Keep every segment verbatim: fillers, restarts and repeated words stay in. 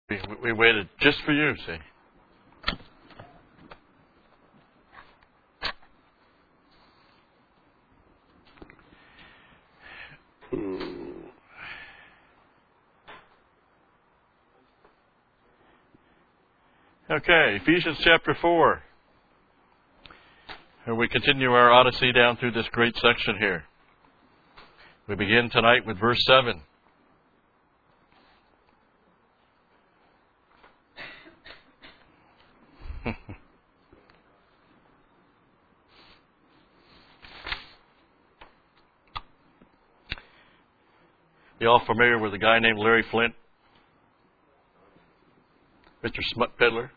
We, we waited just for you, see. Okay, Ephesians chapter four. And we continue our odyssey down through this great section here. We begin tonight with verse seven. You all familiar with a guy named Larry Flint? Mister Smut Peddler?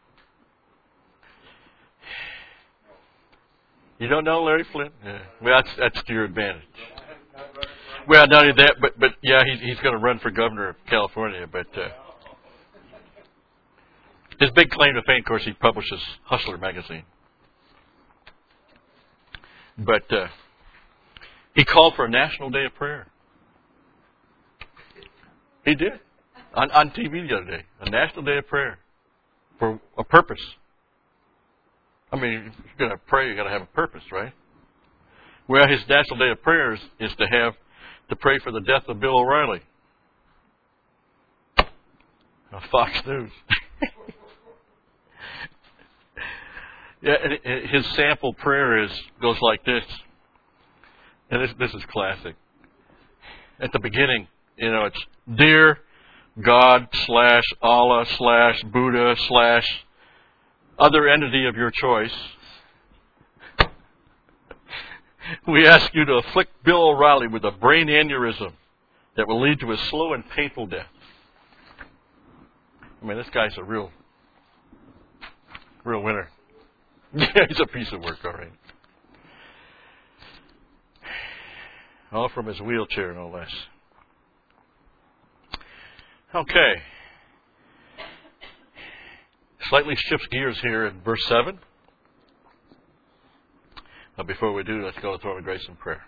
You don't know Larry Flint? Yeah. Well, that's, that's to your advantage. Well, not only that, but, but yeah, he, he's going to run for governor of California. But uh, his big claim to fame, of course, he publishes Hustler magazine. But uh, he called for a national day of prayer. He did. On, on T V the other day. A national day of prayer. For a purpose. I mean, if you're going to pray, you've got to have a purpose, right? Well, his national day of prayer is, is to have, to pray for the death of Bill O'Reilly. Of Fox News. Yeah, and his sample prayer is goes like this. And this, this is classic. At the beginning, you know, it's, Dear God slash Allah slash Buddha slash other entity of your choice, we ask you to afflict Bill O'Reilly with a brain aneurysm that will lead to a slow and painful death. I mean, this guy's a real, real winner. Yeah, he's a piece of work, all right. All from his wheelchair, no less. Okay. Slightly shifts gears here in verse seven. But before we do, let's go to the throne of grace in prayer.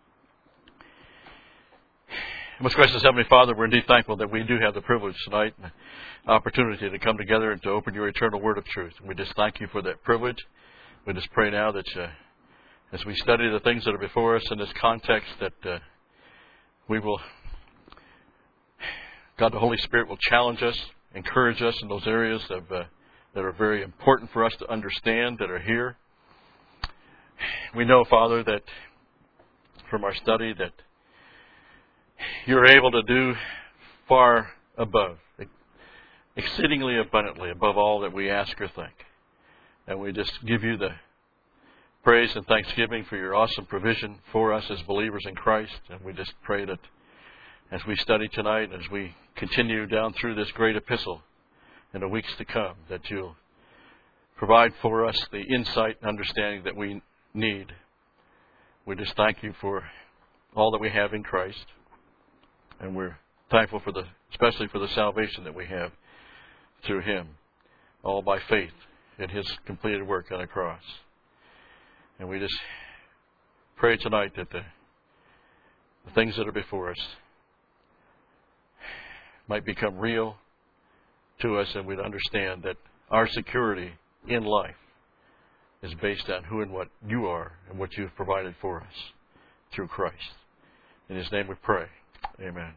Most gracious Heavenly Father, we're indeed thankful that we do have the privilege tonight and the opportunity to come together and to open your eternal word of truth. And we just thank you for that privilege. We just pray now that uh, as we study the things that are before us in this context, that uh, we will, God the Holy Spirit will challenge us, encourage us in those areas of, uh, that are very important for us to understand, that are here. We know, Father, that from our study that you're able to do far above, exceedingly abundantly above all that we ask or think. And we just give you the praise and thanksgiving for your awesome provision for us as believers in Christ. And we just pray that as we study tonight, as we continue down through this great epistle in the weeks to come, that you'll provide for us the insight and understanding that we need. We just thank you for all that we have in Christ. And we're thankful for the, especially for the salvation that we have through Him, all by faith in His completed work on the cross. And we just pray tonight that the, the things that are before us might become real to us, and we'd understand that our security in life is based on who and what you are and what you've provided for us through Christ. In His name we pray. Amen.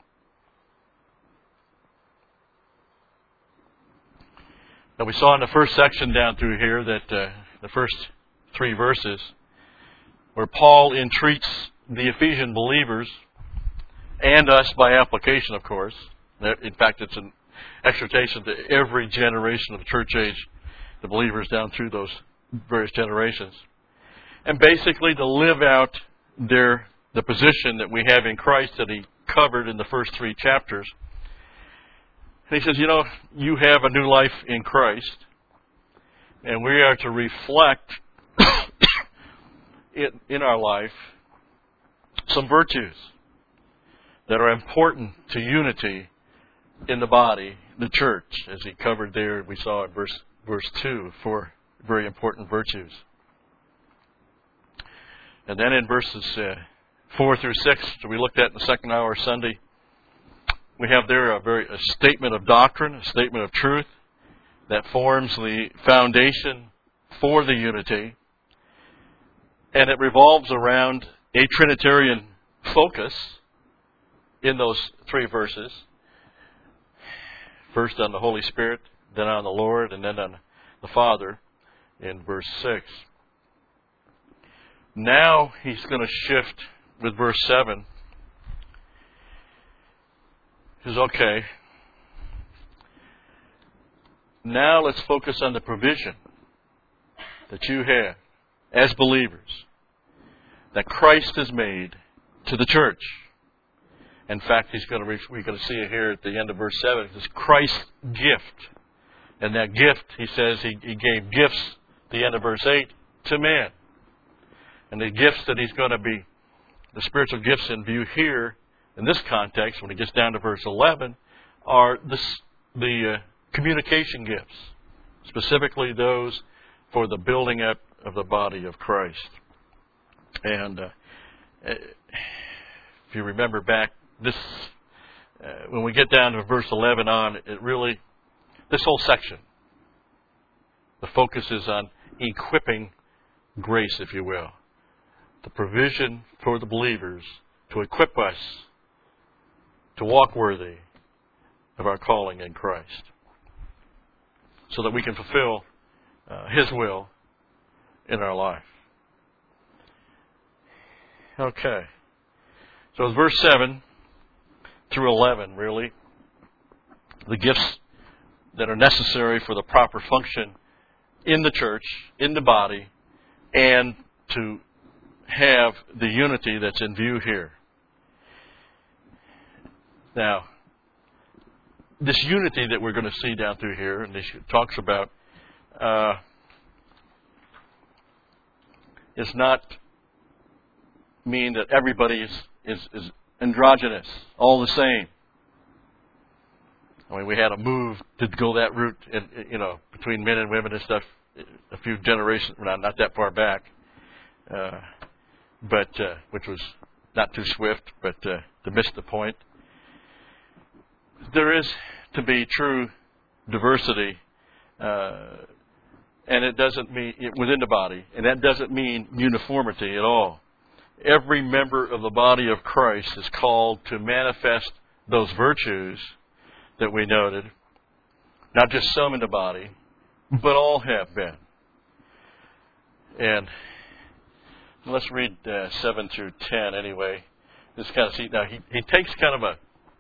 Now we saw in the first section down through here that uh, the first three verses where Paul entreats the Ephesian believers and us by application, of course. In fact, it's an exhortation to every generation of the church age, the believers down through those various generations. And basically to live out their the position that we have in Christ that he covered in the first three chapters. And he says, you know, you have a new life in Christ, and we are to reflect in, in our life some virtues that are important to unity in the body, the church, as he covered there, we saw in verse, verse two, four very important virtues. And then in verses uh, four through six, that we looked at in the second hour Sunday, we have there a very a statement of doctrine, a statement of truth that forms the foundation for the unity. And it revolves around a Trinitarian focus in those three verses. First on the Holy Spirit, then on the Lord, and then on the Father in verse six. Now he's going to shift with verse seven. He says, okay, now let's focus on the provision that you have as believers that Christ has made to the church. In fact, he's going to reach, we're going to see it here at the end of verse seven. It's Christ's gift. And that gift, he says, he, he gave gifts, the end of verse eight, to man. And the gifts that he's going to be, the spiritual gifts in view here, in this context, when he gets down to verse eleven, are the, the uh, communication gifts, specifically those for the building up of the body of Christ. And uh, if you remember back, this uh, when we get down to verse eleven on, it really, this whole section, the focus is on equipping grace, if you will. The provision for the believers to equip us to walk worthy of our calling in Christ, so that we can fulfill uh, His will in our life. Okay. So it's verse seven through eleven, really. The gifts that are necessary for the proper function in the church, in the body, and to have the unity that's in view here. Now, this unity that we're going to see down through here, and this talks about, uh, is not mean that everybody is, is, is androgynous, all the same. I mean, we had a move to go that route, in, you know, between men and women and stuff, a few generations, not, not that far back, uh, but uh, which was not too swift, but uh, to miss the point. There is to be true diversity, uh, and it doesn't mean within the body, and that doesn't mean uniformity at all. Every member of the body of Christ is called to manifest those virtues that we noted, not just some in the body, but all have been. And let's read uh, seven through ten anyway. Just kind of see now he, he takes kind of a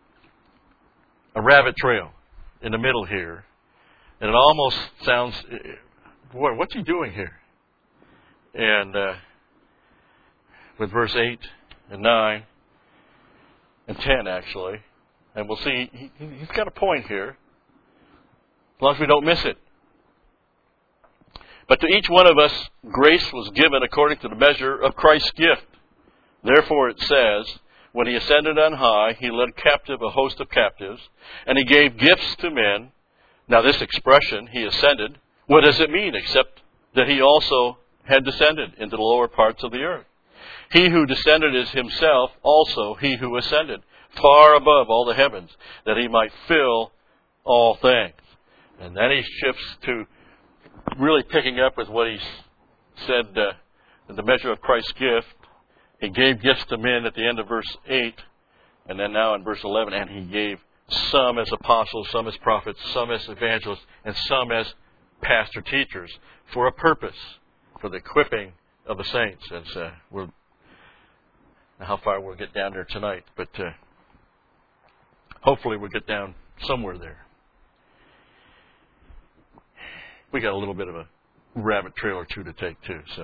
a rabbit trail in the middle here, and it almost sounds, boy, what's he doing here? And uh, with verse eight and nine and ten actually, and we'll see he, he's got a point here, as long as we don't miss it. But to each one of us grace was given according to the measure of Christ's gift. Therefore it says, when he ascended on high, he led captive a host of captives, and he gave gifts to men. Now this expression, he ascended, what does it mean except that he also had descended into the lower parts of the earth? He who descended is himself also he who ascended far above all the heavens, that he might fill all things. And then he shifts to really picking up with what he said uh, in the measure of Christ's gift. He gave gifts to men at the end of verse eight, and then now in verse eleven, and he gave some as apostles, some as prophets, some as evangelists, and some as pastor teachers for a purpose, for the equipping of the saints. As uh, we're how far we'll get down there tonight, but uh, hopefully we'll get down somewhere there. We got a little bit of a rabbit trail or two to take too, so.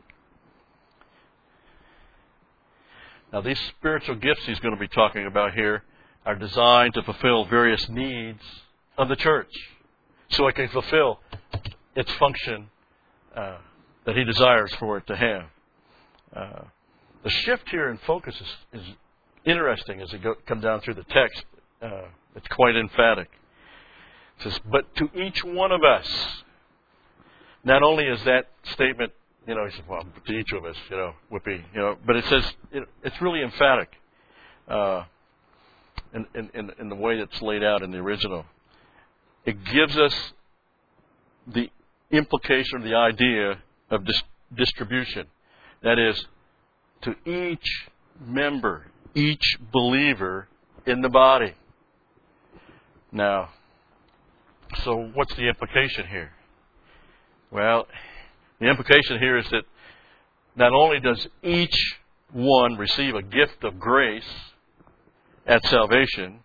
Now, these spiritual gifts he's going to be talking about here are designed to fulfill various needs of the church, so it can fulfill its function uh, that he desires for it to have. Uh, the shift here in focus is, is interesting as it go, come down through the text. Uh, it's quite emphatic. It says, but to each one of us, not only is that statement, you know, he said, well, to each of us, you know, would be, you know, but it says, it, it's really emphatic. Uh, in, in, in the way it's laid out in the original. It gives us the implication, the idea of dis- distribution. That is, to each member, each believer in the body. Now, so what's the implication here? Well, the implication here is that not only does each one receive a gift of grace at salvation,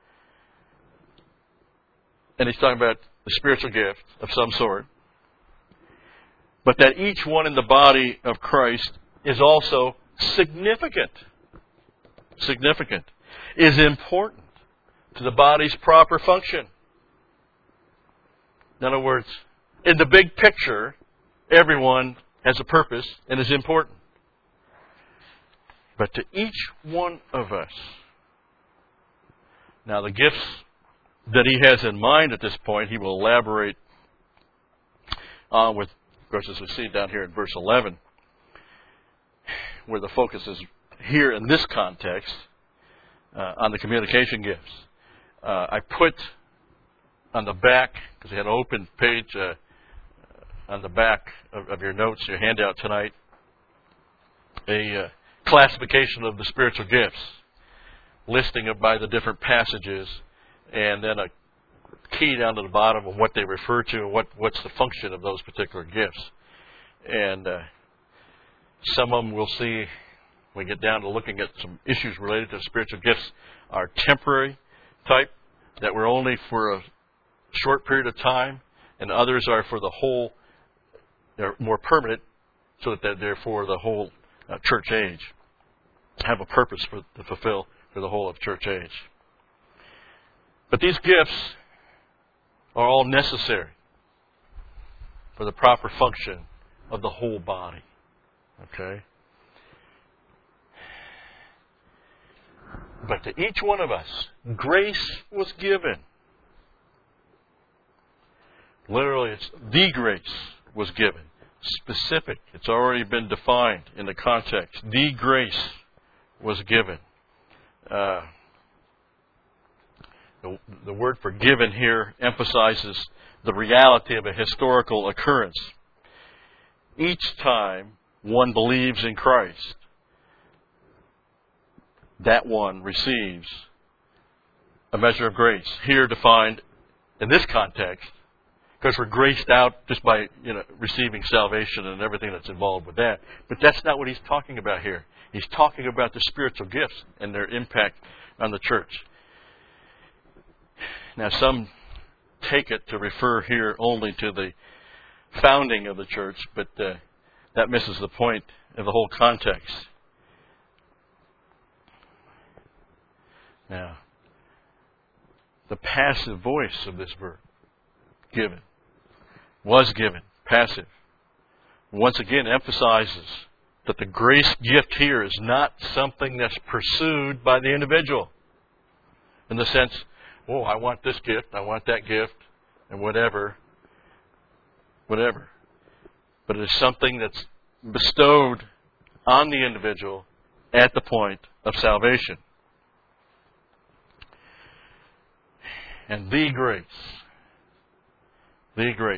and he's talking about the spiritual gift of some sort, but that each one in the body of Christ is also significant. Significant. Is important to the body's proper function. In other words, in the big picture, everyone has a purpose and is important. But to each one of us, now the gifts that he has in mind at this point, he will elaborate on with, of course, as we see down here in verse eleven, where the focus is here in this context, uh, on the communication gifts. Uh, I put on the back, because we had an open page uh, on the back of, of your notes, your handout tonight, a uh, classification of the spiritual gifts, listing it by the different passages, and then a key down to the bottom of what they refer to and what, what's the function of those particular gifts. And uh, some of them we'll see when we get down to looking at some issues related to spiritual gifts are temporary type, that were only for a short period of time, and others are for the whole, they're more permanent, so that they're there for the whole uh, church age, have a purpose for, to fulfill for the whole of church age. But these gifts are all necessary for the proper function of the whole body. Okay? But to each one of us, grace was given. Literally, it's the grace was given. Specific. It's already been defined in the context. The grace was given. Uh, the, the word for given here emphasizes the reality of a historical occurrence. Each time one believes in Christ, that one receives a measure of grace. Here defined in this context, because we're graced out just by, you know, receiving salvation and everything that's involved with that. But that's not what he's talking about here. He's talking about the spiritual gifts and their impact on the church. Now, some take it to refer here only to the founding of the church, but uh, that misses the point of the whole context. Now, the passive voice of this verb, given, was given, passive, once again emphasizes that the grace gift here is not something that's pursued by the individual. In the sense, oh, I want this gift, I want that gift, and whatever, whatever. But it is something that's bestowed on the individual at the point of salvation. And the grace, the grace.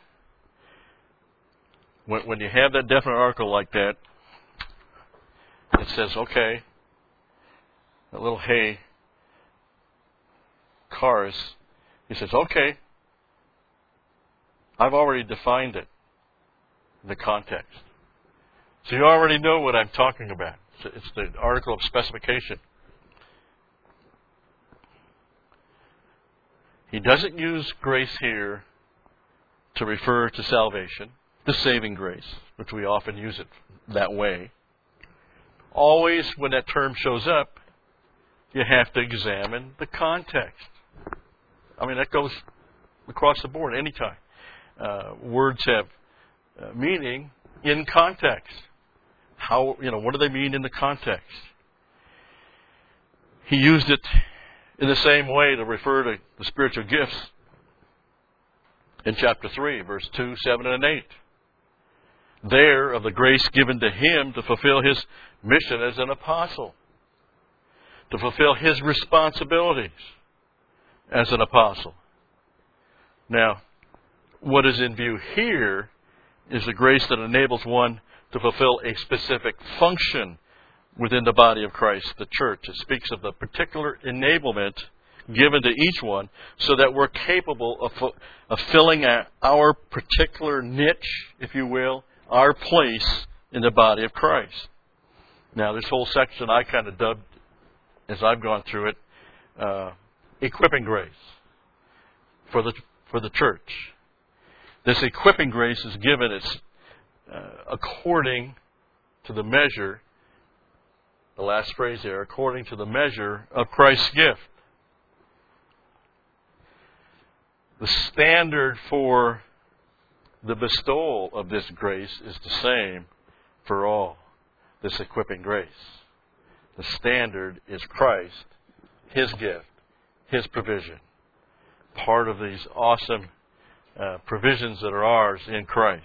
When, when you have that definite article like that, it says, okay, that little hay, cars, he says, okay, I've already defined it in the context. So you already know what I'm talking about. It's the article of specification. He doesn't use grace here to refer to salvation, the saving grace, which we often use it that way. Always when that term shows up, you have to examine the context. I mean, that goes across the board anytime. Uh, words have uh, meaning in context. How, you know, what do they mean in the context? He used it in the same way to refer to the spiritual gifts in chapter three, verse two, seven, and eight. There, of the grace given to him to fulfill his mission as an apostle. to fulfill his responsibilities as an apostle. Now, what is in view here is the grace that enables one to fulfill a specific function within the body of Christ, the church. It speaks of the particular enablement given to each one so that we're capable of, of filling our particular niche, if you will, our place in the body of Christ. Now, this whole section I kind of dubbed, as I've gone through it, uh, equipping grace for the for the church. This equipping grace is given it's uh, according to the measure, the last phrase there, according to the measure of Christ's gift. The standard for the bestowal of this grace is the same for all, this equipping grace. The standard is Christ, his gift, his provision. Part of these awesome uh, provisions that are ours in Christ.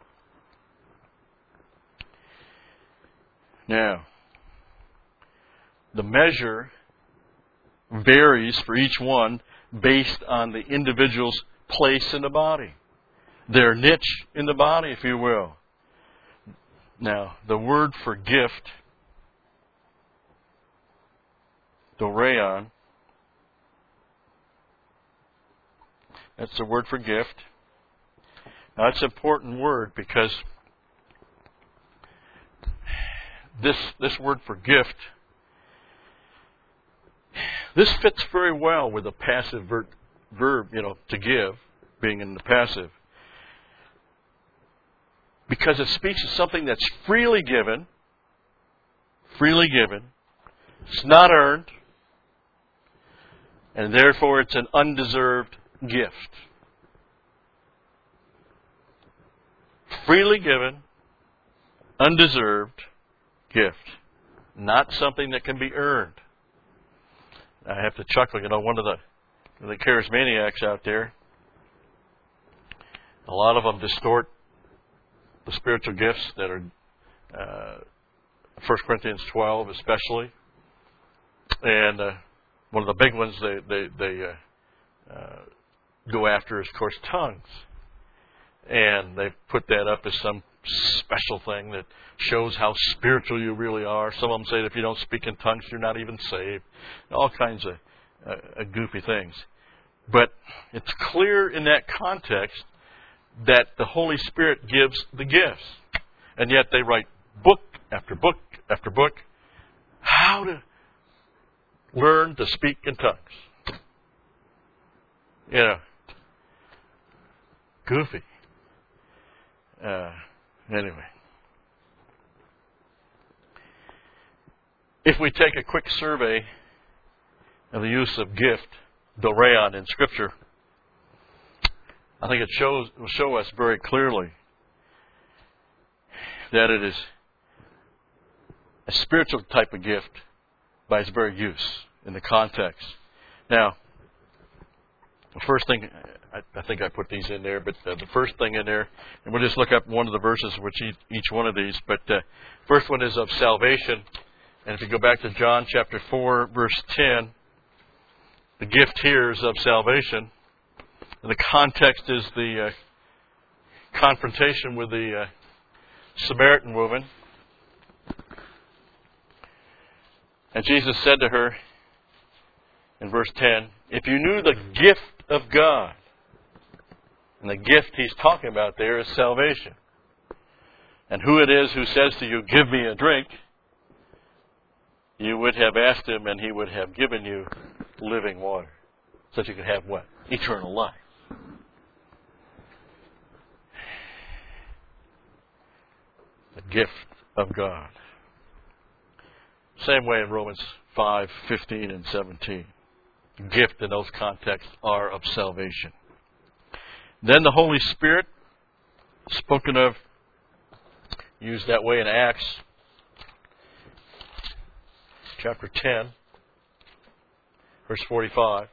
Now, the measure varies for each one based on the individual's place in the body, their niche in the body, if you will. Now, the word for gift, doreon, that's the word for gift. Now, that's an important word because this this word for gift, this fits very well with the passive ver- verb, you know, to give, being in the passive. Because it speaks of something that's freely given, freely given, it's not earned, and therefore it's an undeserved gift. Freely given, undeserved gift. Not something that can be earned. I have to chuckle, you know, one of the, the charismaniacs out there, a lot of them distort the spiritual gifts that are uh, First Corinthians twelve especially. And uh, one of the big ones they, they, they uh, uh, go after is, of course, tongues. And they put that up as some special thing that shows how spiritual you really are. Some of them say that if you don't speak in tongues, you're not even saved. All kinds of uh, uh, goofy things. But it's clear in that context that the Holy Spirit gives the gifts. And yet they write book after book after book how to learn to speak in tongues. You know, goofy. Uh, anyway. If we take a quick survey of the use of gift, doreon, in Scripture, I think it shows will show us very clearly that it is a spiritual type of gift by its very use in the context. Now, the first thing, I, I think I put these in there, but uh, the first thing in there, and we'll just look up one of the verses which each, each one of these, but uh, first one is of salvation. And if you go back to John chapter four, verse ten, the gift here is of salvation. And the context is the uh, confrontation with the uh, Samaritan woman. And Jesus said to her in verse ten, if you knew the gift of God, and the gift he's talking about there is salvation, and who it is who says to you, give me a drink, you would have asked him and he would have given you living water. So that you could have what? Eternal life. The gift of God. Same way in Romans five, fifteen, and seventeen. Gift in those contexts are of salvation. Then the Holy Spirit, spoken of, used that way in Acts chapter ten, verse forty-five.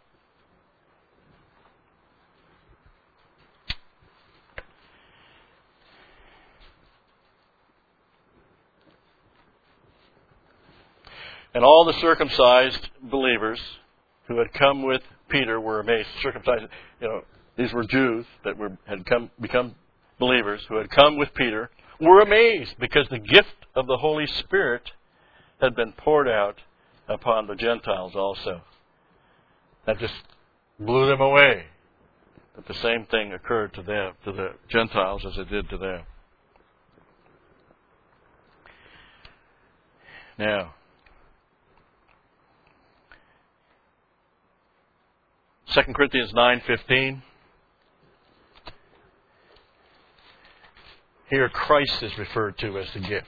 And all the circumcised believers who had come with Peter were amazed. Circumcised, you know, these were Jews that were had come become believers who had come with Peter were amazed because the gift of the Holy Spirit had been poured out upon the Gentiles also. That just blew them away. That the same thing occurred to them, to the Gentiles, as it did to them. Now, Second Corinthians nine fifteen. Here Christ is referred to as the gift.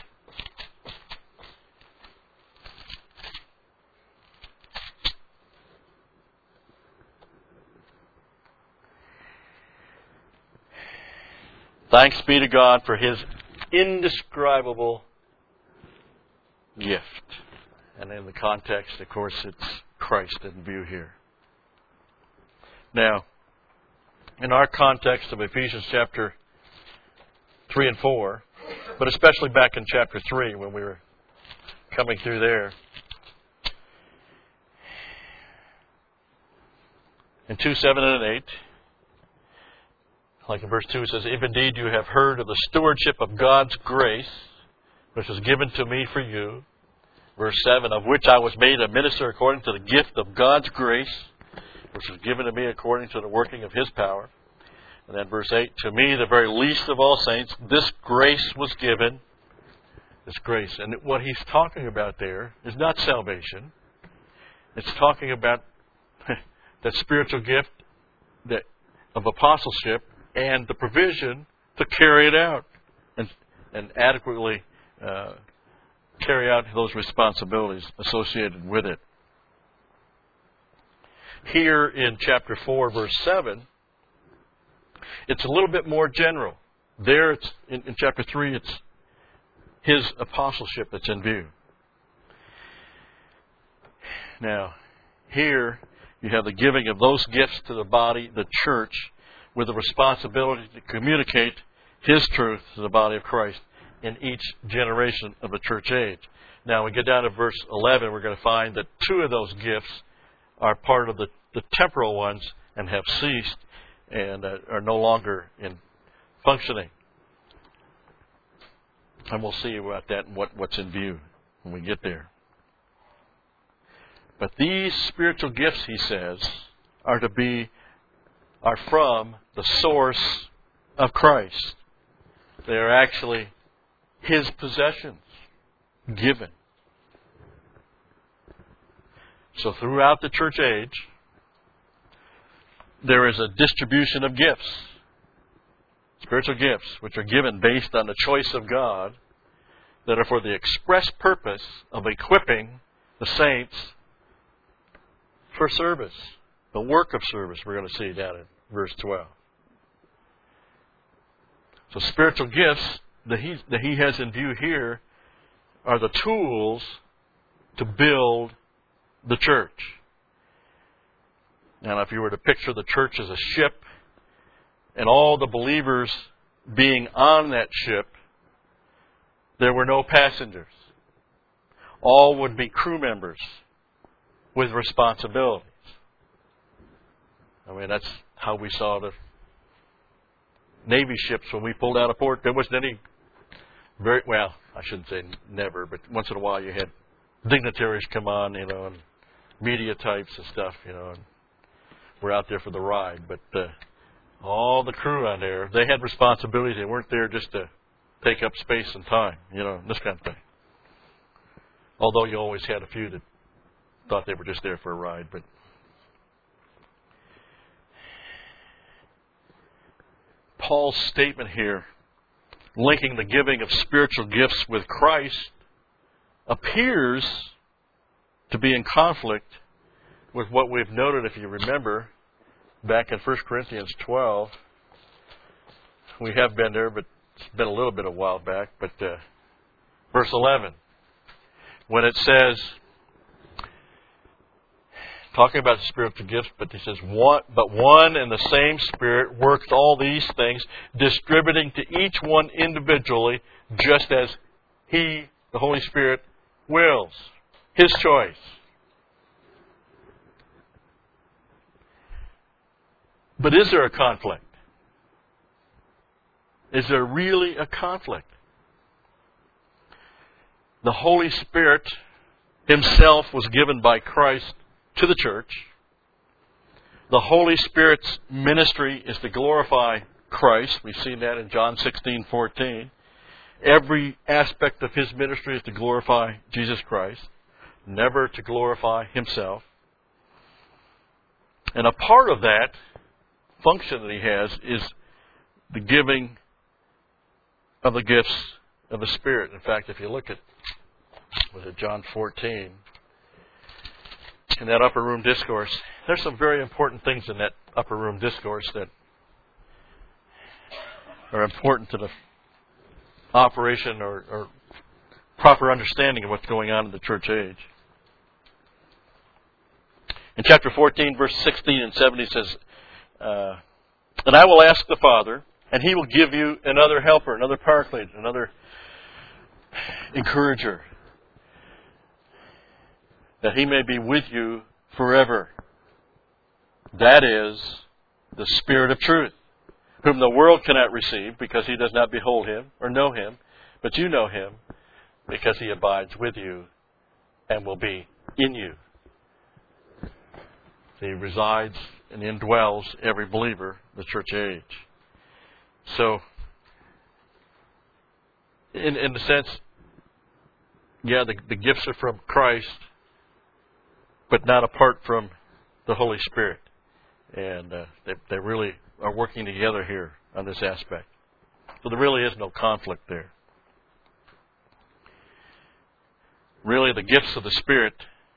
Thanks be to God for His indescribable gift. And in the context, of course, it's Christ in view here. Now, in our context of Ephesians chapter three and four, but especially back in chapter three when we were coming through there, in two, seven, and eight, like in verse two, it says, "If indeed you have heard of the stewardship of God's grace, which was given to me for you," verse seven, "of which I was made a minister according to the gift of God's grace, which was given to me according to the working of His power." And then verse eight, "To me, the very least of all saints, this grace was given." This grace. And what he's talking about there is not salvation. It's talking about that spiritual gift that of apostleship and the provision to carry it out and, and adequately uh, carry out those responsibilities associated with it. Here in chapter four, verse seven, it's a little bit more general. There, it's in, in chapter three, it's His apostleship that's in view. Now, here you have the giving of those gifts to the body, the church, with the responsibility to communicate His truth to the body of Christ in each generation of the church age. Now, when we get down to verse eleven, we're going to find that two of those gifts are part of the, the temporal ones and have ceased and uh, are no longer in functioning. And we'll see about that and what, what's in view when we get there. But these spiritual gifts, he says, are to be, are from the source of Christ. They are actually His possessions, given. So throughout the church age, there is a distribution of gifts, spiritual gifts, which are given based on the choice of God, that are for the express purpose of equipping the saints for service, the work of service we're going to see down in verse twelve. So spiritual gifts that he, that he has in view here are the tools to build the church. Now, if you were to picture the church as a ship and all the believers being on that ship, there were no passengers. All would be crew members with responsibilities. I mean, that's how we saw the Navy ships when we pulled out of port. There wasn't any very, well, I shouldn't say never, but once in a while you had dignitaries come on, you know, and media types and stuff, you know, and we're out there for the ride. But uh, all the crew on there, they had responsibilities. They weren't there just to take up space and time, you know, this kind of thing. Although you always had a few that thought they were just there for a ride. But Paul's statement here, linking the giving of spiritual gifts with Christ, appears to be in conflict with what we've noted, if you remember, back in First Corinthians twelve. We have been there, but it's been a little bit a while back. But uh, verse eleven, when it says, talking about the spiritual gifts, but he says, one, but one and the same Spirit works all these things, distributing to each one individually, just as He, the Holy Spirit, wills. His choice. But is there a conflict? Is there really a conflict? The Holy Spirit Himself was given by Christ to the church. The Holy Spirit's ministry is to glorify Christ. We've seen that in John sixteen fourteen. Every aspect of His ministry is to glorify Jesus Christ, never to glorify Himself. And a part of that function that He has is the giving of the gifts of the Spirit. In fact, if you look at was it John fourteen, in that upper room discourse, there's some very important things in that upper room discourse that are important to the operation or, or proper understanding of what's going on in the church age. In chapter fourteen, verse sixteen and seventeen, it says, uh, "And I will ask the Father, and He will give you another helper, another paraclete, another encourager, that He may be with you forever. That is the Spirit of truth, whom the world cannot receive, because he does not behold Him or know Him, but you know Him, because He abides with you and will be in you." He resides and indwells every believer, the church age. So, in in a sense, yeah, the, the gifts are from Christ, but not apart from the Holy Spirit. And uh, they, they really are working together here on this aspect. So there really is no conflict there. Really, the gifts of the Spirit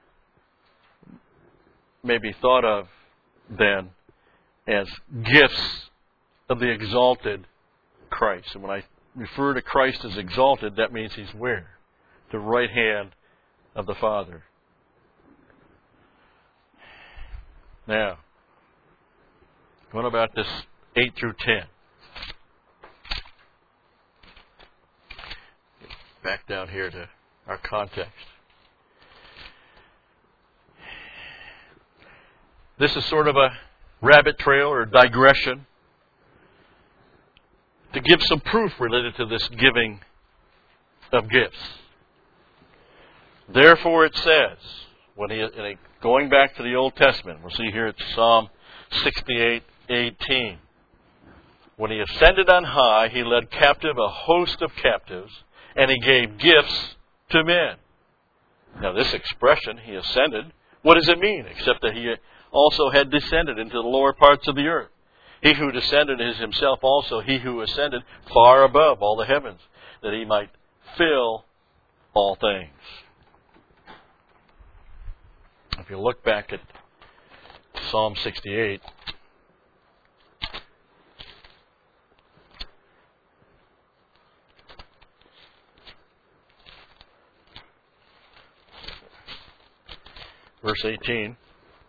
may be thought of then as gifts of the exalted Christ. And when I refer to Christ as exalted, that means He's where? The right hand of the Father. Now, what about this eight through ten? Back down here to our context. This is sort of a rabbit trail or digression to give some proof related to this giving of gifts. Therefore it says, when he, going back to the Old Testament, we'll see here it's Psalm sixty-eight eighteen. When He ascended on high, He led captive a host of captives, and He gave gifts to men. Now this expression, He ascended, what does it mean? Except that He also had descended into the lower parts of the earth. He who descended is Himself also He who ascended far above all the heavens, that He might fill all things. If you look back at Psalm sixty-eight, verse eighteen,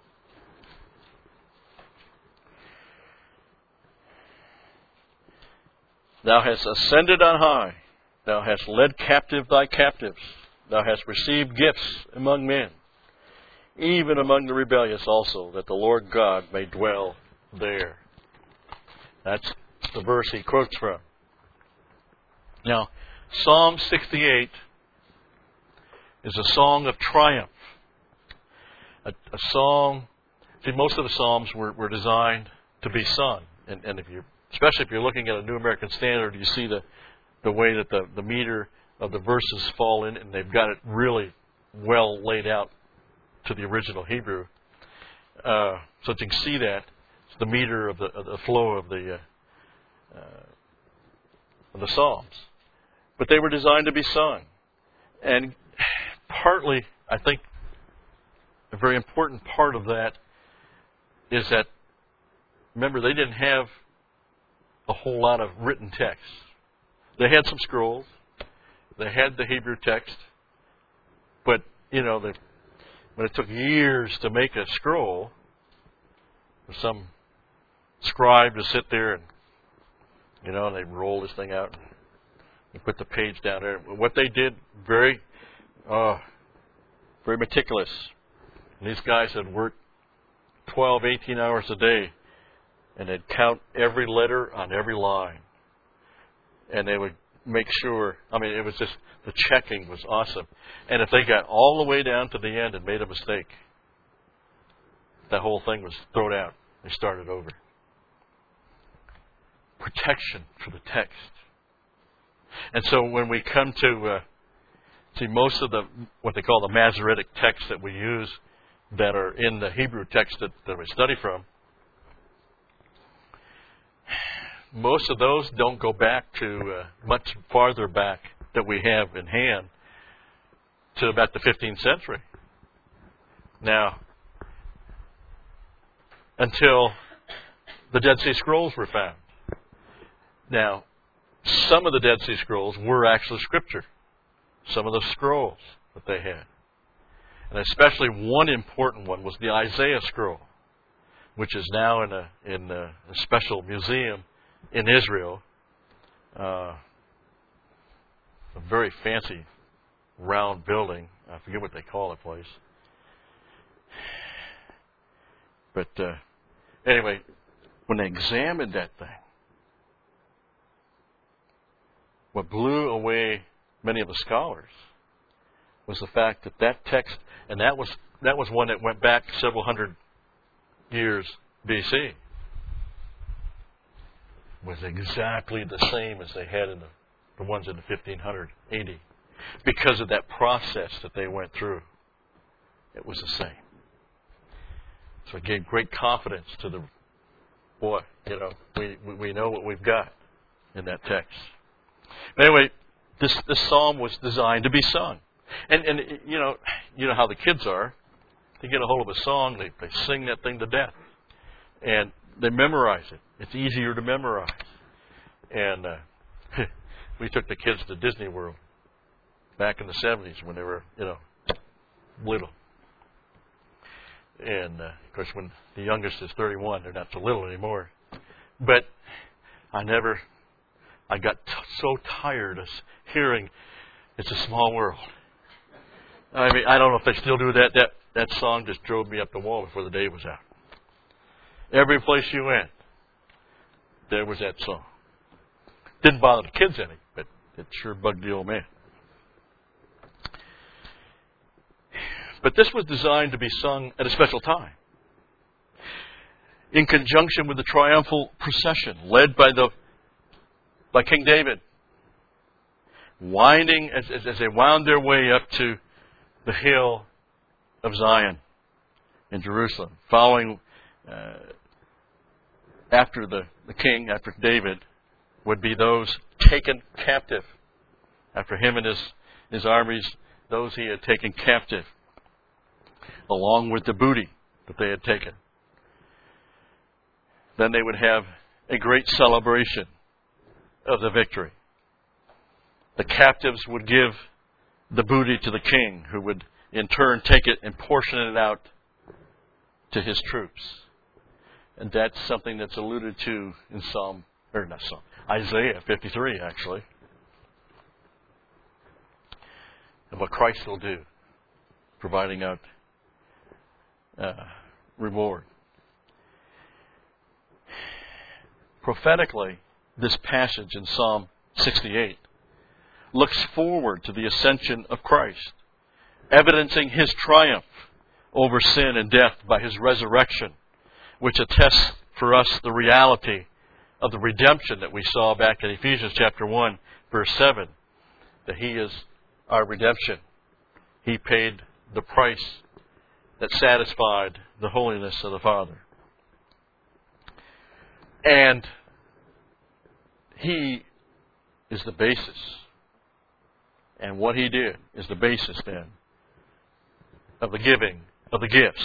"Thou hast ascended on high, Thou hast led captive Thy captives, Thou hast received gifts among men, even among the rebellious also, that the Lord God may dwell there." That's the verse he quotes from. Now, Psalm sixty-eight is a song of triumph. A, a song, see, most of the Psalms were, were designed to be sung. And, and if you, especially if you're looking at a New American Standard, you see the, the way that the, the meter of the verses fall in, and they've got it really well laid out to the original Hebrew. Uh, so that you can see that. It's the meter of the, of the flow of the, uh, uh, of the Psalms. But they were designed to be sung. And partly, I think, a very important part of that is that, remember, they didn't have a whole lot of written text. They had some scrolls. They had the Hebrew text. But, you know, they, when it took years to make a scroll, some scribe to sit there and, you know, and they roll this thing out and put the page down there. What they did very, uh, very meticulous. And these guys had worked twelve, eighteen hours a day, and they'd count every letter on every line. And they would make sure, I mean, it was just, the checking was awesome. And if they got all the way down to the end and made a mistake, that whole thing was thrown out. They started over. Protection for the text. And so when we come to uh, see most of the, what they call the Masoretic texts that we use that are in the Hebrew text that, that we study from, most of those don't go back to uh, much farther back that we have in hand to about the fifteenth century. Now, until the Dead Sea Scrolls were found. Now, some of the Dead Sea Scrolls were actually Scripture. Some of the scrolls that they had. And especially one important one was the Isaiah scroll, which is now in a, in a, a special museum in Israel. Uh, a very fancy round building. I forget what they call the place. But uh, anyway, when they examined that thing, what blew away many of the scholars was the fact that that text, and that was that was one that went back several hundred years B C, was exactly the same as they had in the, the ones in the fifteen hundred A D. Because of that process that they went through, it was the same. So it gave great confidence to the, boy, you know, we, we know what we've got in that text. But anyway, this, this psalm was designed to be sung. And, and you know you know how the kids are. They get a hold of a song, they, they sing that thing to death. And they memorize it. It's easier to memorize. And uh, we took the kids to Disney World back in the seventies when they were, you know, little. And, uh, of course, when the youngest is thirty-one, they're not so little anymore. But I never, I got t- so tired of hearing It's a Small World. I mean, I don't know if they still do that. That that song just drove me up the wall before the day was out. Every place you went, there was that song. Didn't bother the kids any, but it sure bugged the old man. But this was designed to be sung at a special time, in conjunction with the triumphal procession led by the by King David, winding as, as, as they wound their way up to the hill of Zion in Jerusalem, following uh, after the, the king, after David, would be those taken captive. After him and his, his armies, those he had taken captive, along with the booty that they had taken. Then they would have a great celebration of the victory. The captives would give the booty to the king, who would in turn take it and portion it out to his troops. And that's something that's alluded to in Psalm, or not Psalm, Isaiah fifty-three, actually. And what Christ will do, providing out uh, reward. Prophetically, this passage in Psalm sixty-eight looks forward to the ascension of Christ, evidencing His triumph over sin and death by His resurrection, which attests for us the reality of the redemption that we saw back in Ephesians chapter one, verse seven, that He is our redemption. He paid the price that satisfied the holiness of the Father. And He is the basis. And what He did is the basis then of the giving of the gifts.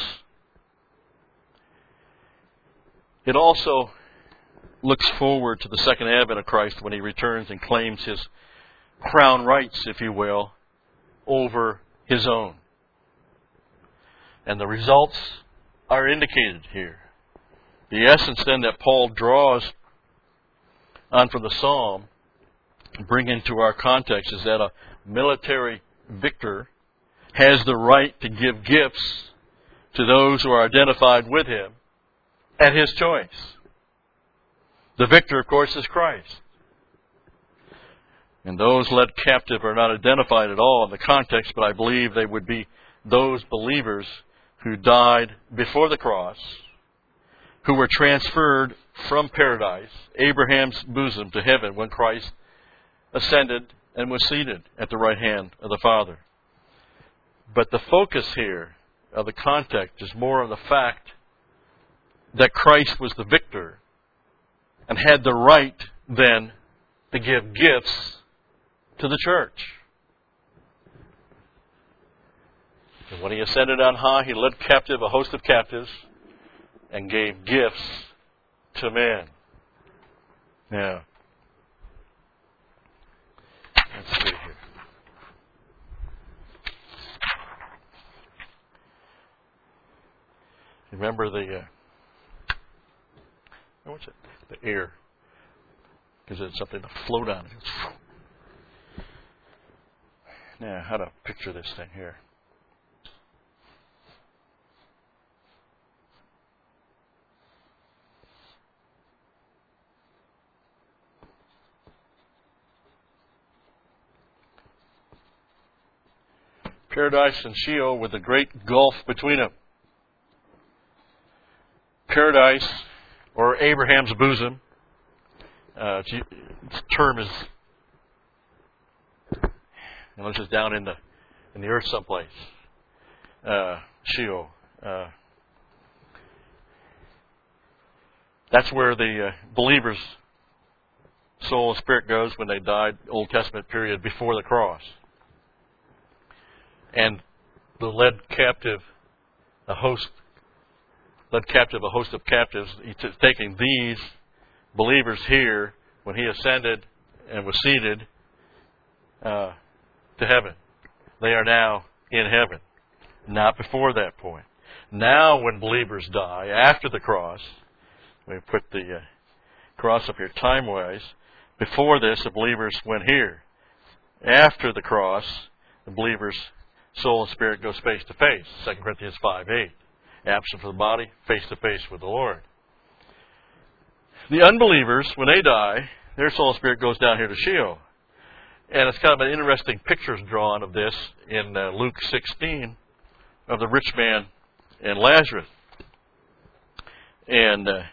It also looks forward to the second advent of Christ when He returns and claims His crown rights, if you will, over His own. And the results are indicated here. The essence then that Paul draws on from the psalm and bring into our context is that a military victor has the right to give gifts to those who are identified with Him at His choice. The victor, of course, is Christ. And those led captive are not identified at all in the context, but I believe they would be those believers who died before the cross, who were transferred from paradise, Abraham's bosom, to heaven when Christ ascended and was seated at the right hand of the Father. But the focus here of the context is more on the fact that Christ was the victor and had the right then to give gifts to the church. And when He ascended on high, He led captive a host of captives and gave gifts to men. Now, let's see here. Remember the, uh, what's it? The air. Because it's something to float on. Now, how to picture this thing here. Paradise and Sheol with a great gulf between them. Paradise, or Abraham's bosom, uh, its term is, you know, it's just down in the in the earth someplace. Uh, Sheol. Uh, that's where the uh, believer's soul and spirit goes when they died, Old Testament period, before the cross. And the led captive, a host, led captive a host of captives. He's taking these believers here when He ascended and was seated uh, to heaven. They are now in heaven, not before that point. Now when believers die, after the cross, we put the uh, cross up here time-wise, before this the believers went here. After the cross, the believers' soul and spirit goes face to face. Second Corinthians five eight. Absent from the body, face to face with the Lord. The unbelievers, when they die, their soul and spirit goes down here to Sheol. And it's kind of an interesting picture drawn of this in uh, Luke sixteen of the rich man and Lazarus. And uh,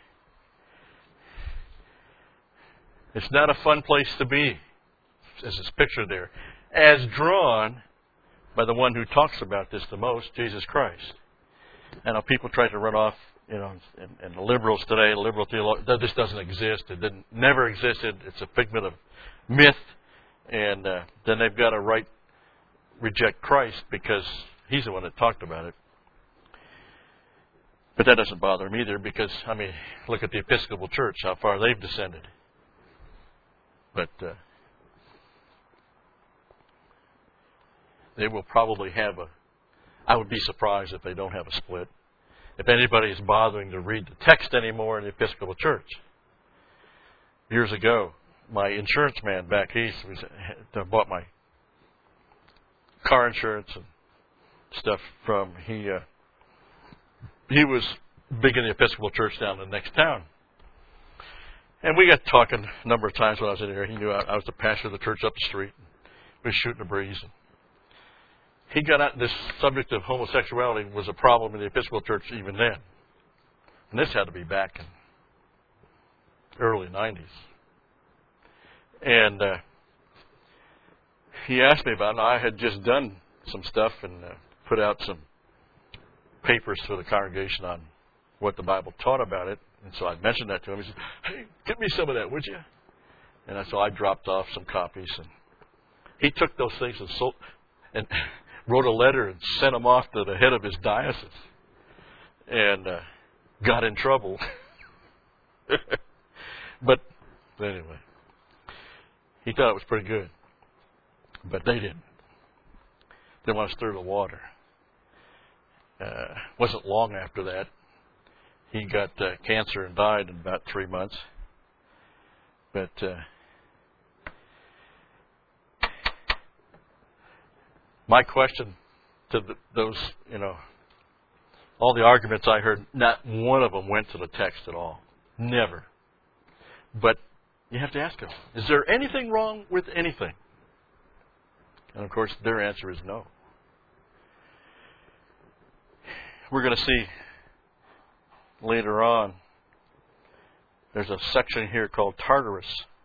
it's not a fun place to be, as it's pictured there, as drawn by the one who talks about this the most, Jesus Christ. I know people try to run off, you know, and, and the liberals today, the liberal theologians, that this doesn't exist. It didn't, never existed. It's a figment of myth. And uh, then they've got to right reject Christ because He's the one that talked about it. But that doesn't bother them either because, I mean, look at the Episcopal Church, how far they've descended. But uh, they will probably have a, I would be surprised if they don't have a split. If anybody is bothering to read the text anymore in the Episcopal Church. Years ago, my insurance man back east was, I bought my car insurance and stuff from, he uh, he was big in the Episcopal Church down in the next town. And we got talking a number of times when I was in there. He knew I, I was the pastor of the church up the street. We were shooting a breeze. And he got out, this subject of homosexuality was a problem in the Episcopal Church even then. And this had to be back in early nineties. And uh, he asked me about it. And I had just done some stuff and uh, put out some papers for the congregation on what the Bible taught about it. And so I mentioned that to him. He said, "Hey, give me some of that, would you?" And so I dropped off some copies. And he took those things and, sold, and wrote a letter and sent them off to the head of his diocese. And uh, got in trouble. But anyway, he thought it was pretty good. But they didn't. They want to stir the water. Uh, wasn't long after that. He got uh, cancer and died in about three months. But uh, my question to the, those, you know, all the arguments I heard, not one of them went to the text at all. Never. But you have to ask them, is there anything wrong with anything? And of course, their answer is no. We're going to see later on, there's a section here called Tartarus,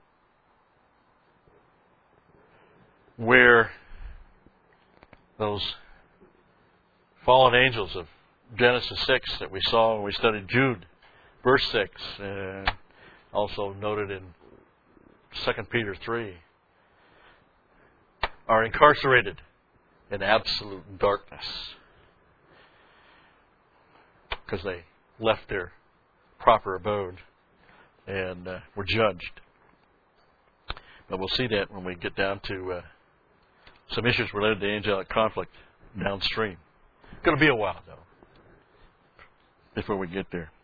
where those fallen angels of Genesis six that we saw when we studied Jude, verse six, and also noted in Second Peter three, are incarcerated in absolute darkness because they left their proper abode and uh, were judged. But we'll see that when we get down to uh, some issues related to angelic conflict downstream. It's going to be a while, though, before we get there.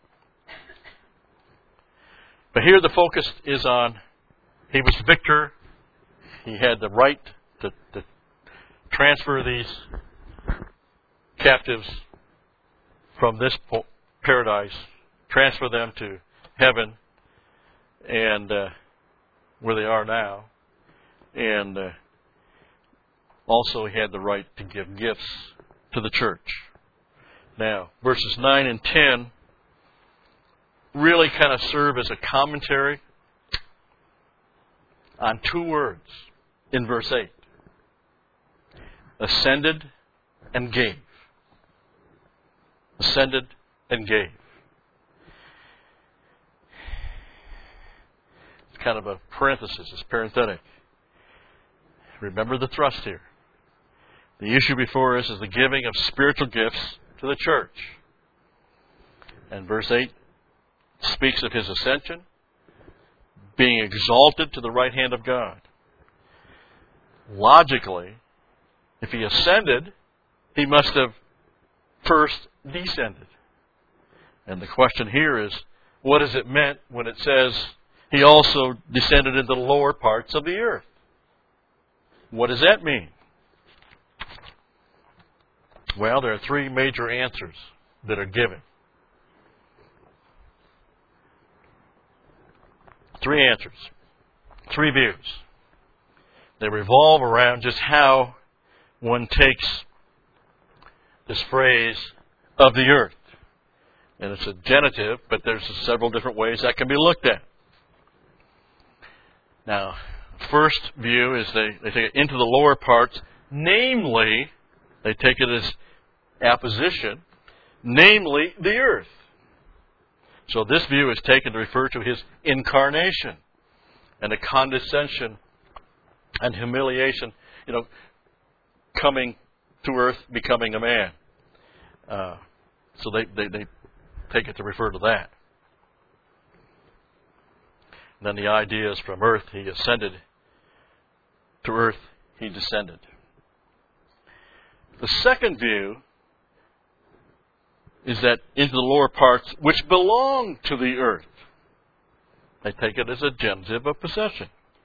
But here the focus is on, he was victor. He had the right to, to transfer these captives from this paradise, transfer them to heaven, and uh, where they are now. And uh, also he had the right to give gifts to the church. Now, verses nine and ten really kind of serve as a commentary on two words in verse eight. Ascended and gave. Ascended and gave. It's kind of a parenthesis, it's parenthetic. Remember the thrust here. The issue before us is the giving of spiritual gifts to the church. And verse eight speaks of his ascension, being exalted to the right hand of God. Logically, if he ascended, he must have first descended. And the question here is, what does it mean when it says he also descended into the lower parts of the earth? What does that mean? Well, there are three major answers that are given. Three answers. Three views. They revolve around just how one takes this phrase, of the earth. And it's a genitive, but there's several different ways that can be looked at. Now, first view is they, they take it into the lower parts, namely, they take it as apposition, namely the earth. So this view is taken to refer to his incarnation and the condescension and humiliation, you know, coming to earth, becoming a man. Uh, so they, they, they take it to refer to that. And then the idea is from earth he ascended, to earth he descended. The second view is that into the lower parts which belong to the earth. They take it as a genitive of possession.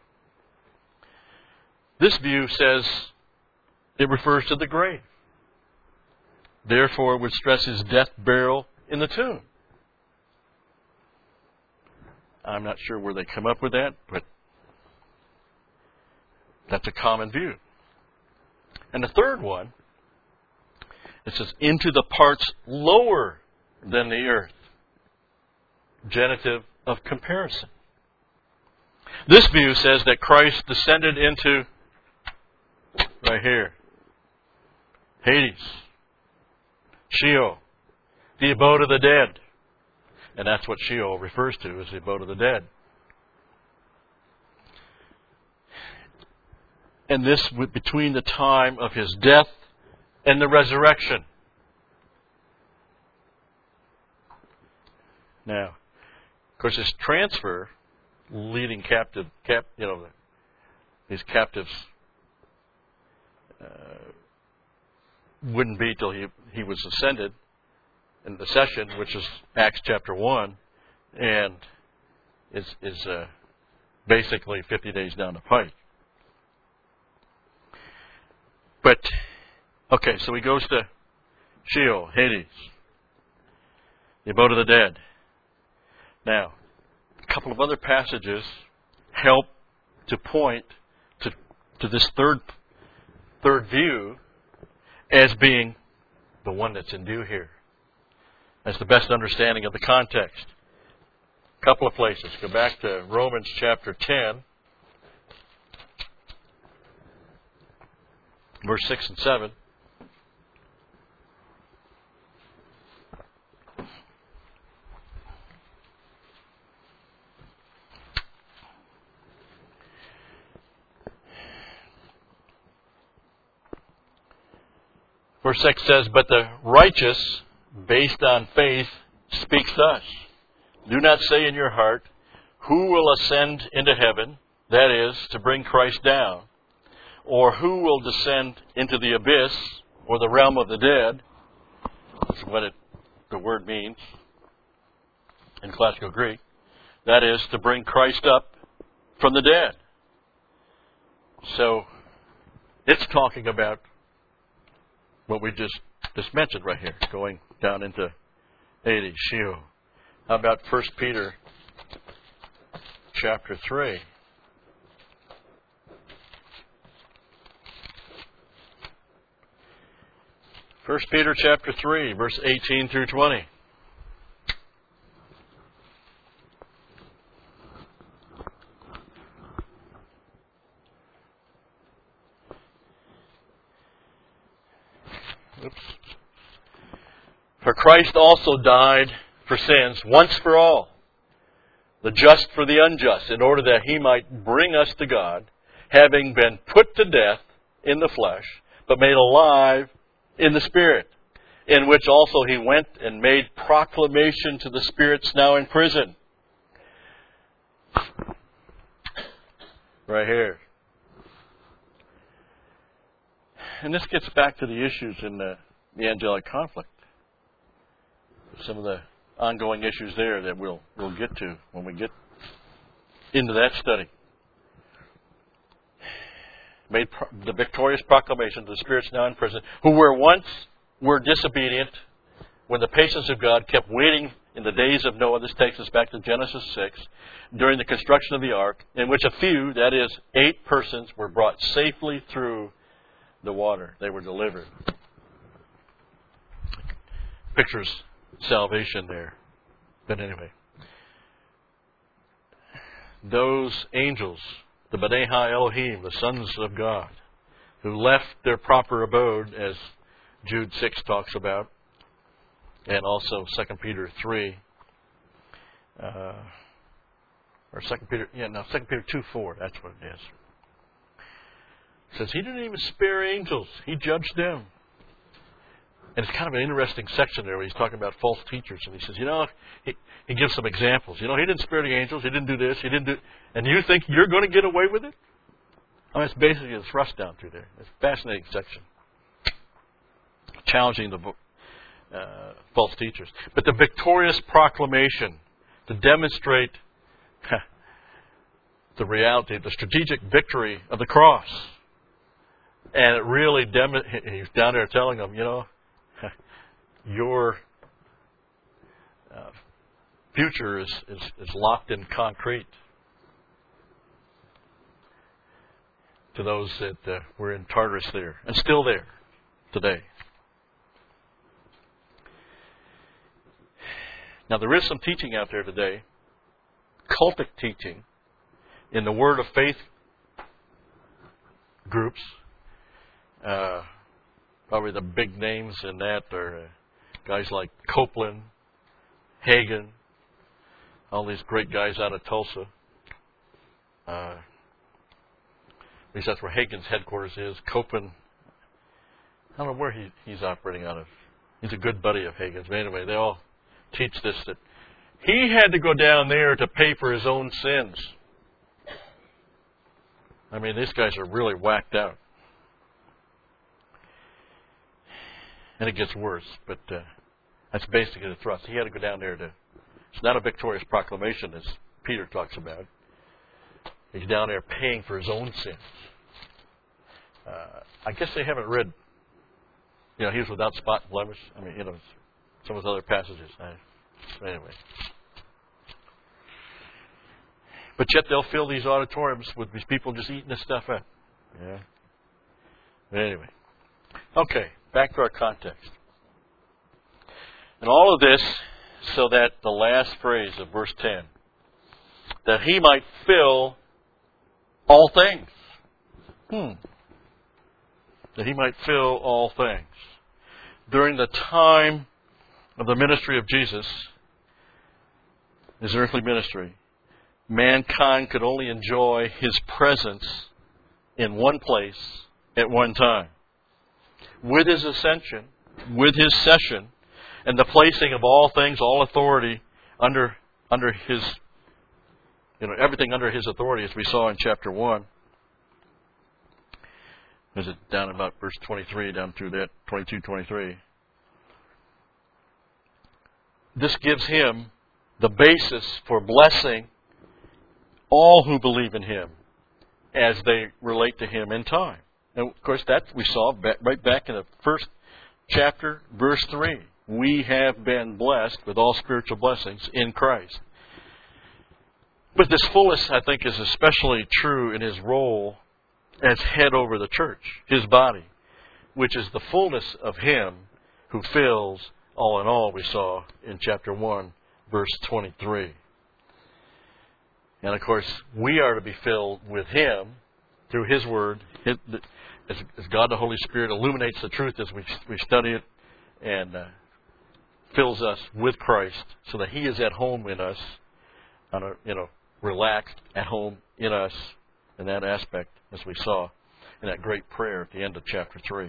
This view says it refers to the grave. Therefore, it would stress his death, burial in the tomb. I'm not sure where they come up with that, but that's a common view. And the third one, it says, into the parts lower than the earth. Genitive of comparison. This view says that Christ descended into, right here, Hades, Sheol, the abode of the dead. And that's what Sheol refers to, as the abode of the dead. And this between the time of his death and the resurrection. Now, of course, his transfer, leading captive, cap, you know, these captives, uh, wouldn't be till he he was ascended in the session, which is Acts chapter one, and is is uh, basically fifty days down the pike. But Okay, so he goes to Sheol, Hades, the abode of the dead. Now, a couple of other passages help to point to, to this third, third view as being the one that's in view here. That's the best understanding of the context. A couple of places. Go back to Romans chapter ten, verse six and seven. Verse six says, "But the righteous, based on faith, speaks thus. Do not say in your heart, who will ascend into heaven, that is, to bring Christ down, or who will descend into the abyss, or the realm of the dead." That's what it, the word means in classical Greek. That is, to bring Christ up from the dead. So, it's talking about what we just, just mentioned right here, going down into Hades, Sheol. How about First Peter chapter three? First Peter chapter three, verse eighteen through twenty. Oops. "For Christ also died for sins once for all, the just for the unjust, in order that he might bring us to God, having been put to death in the flesh, but made alive in the Spirit, in which also he went and made proclamation to the spirits now in prison." Right here. And this gets back to the issues in the, the angelic conflict. Some of the ongoing issues there that we'll we'll get to when we get into that study. Made pro- the victorious proclamation to the spirits now in prison, who were once were disobedient when the patience of God kept waiting in the days of Noah. This takes us back to Genesis six, during the construction of the ark, in which a few, that is, eight persons, were brought safely through the water. They were delivered. Pictures salvation there. But anyway, those angels, the B'nai Ha-Elohim, the sons of God, who left their proper abode, as Jude six talks about, and also Second Peter three, uh, or Second Peter, yeah, no, Second Peter two four, that's what it is. It says he didn't even spare angels; he judged them. And it's kind of an interesting section there where he's talking about false teachers. And he says, you know, he, he gives some examples. You know, he didn't spare the angels. He didn't do this. He didn't do... And you think you're going to get away with it? I mean, it's basically the thrust down through there. It's a fascinating section. Challenging the uh, false teachers. But the victorious proclamation to demonstrate the reality, the strategic victory of the cross. And it really... Dem- he's down there telling them, you know, your uh, future is, is, is locked in concrete. To those that uh, were in Tartarus there, and still there today. Now there is some teaching out there today, cultic teaching, in the Word of Faith groups. Uh, probably the big names in that are uh, guys like Copeland, Hagin, all these great guys out of Tulsa. Uh, at least that's where Hagin's headquarters is. Copeland, I don't know where he, he's operating out of. He's a good buddy of Hagin's. But anyway, they all teach this, that he had to go down there to pay for his own sins. I mean, these guys are really whacked out. And it gets worse, but uh, that's basically the thrust. He had to go down there to... It's not a victorious proclamation, as Peter talks about. He's down there paying for his own sins. Uh, I guess they haven't read You know, he was without spot and blemish. I mean, you know, some of those other passages. I, anyway. But yet they'll fill these auditoriums with these people just eating this stuff up. Yeah. But anyway. Okay, back to our context. And all of this so that the last phrase of verse ten, that he might fill all things. Hmm. That he might fill all things. During the time of the ministry of Jesus, his earthly ministry, mankind could only enjoy his presence in one place at one time. With his ascension, with his session, and the placing of all things, all authority under under his, you know, everything under his authority, as we saw in chapter one. Is it down about verse twenty-three, down through that, twenty-two, twenty-three. This gives him the basis for blessing all who believe in him as they relate to him in time. And of course, that we saw back, right back in the first chapter, verse three. We have been blessed with all spiritual blessings in Christ. But this fullness, I think, is especially true in his role as head over the church, his body, which is the fullness of him who fills all in all, we saw in chapter one, verse twenty-three. And of course, we are to be filled with him through his word, his, as, as God the Holy Spirit illuminates the truth as we, we study it and uh, fills us with Christ so that he is at home in us, on a, you know, relaxed at home in us in that aspect, as we saw in that great prayer at the end of chapter three.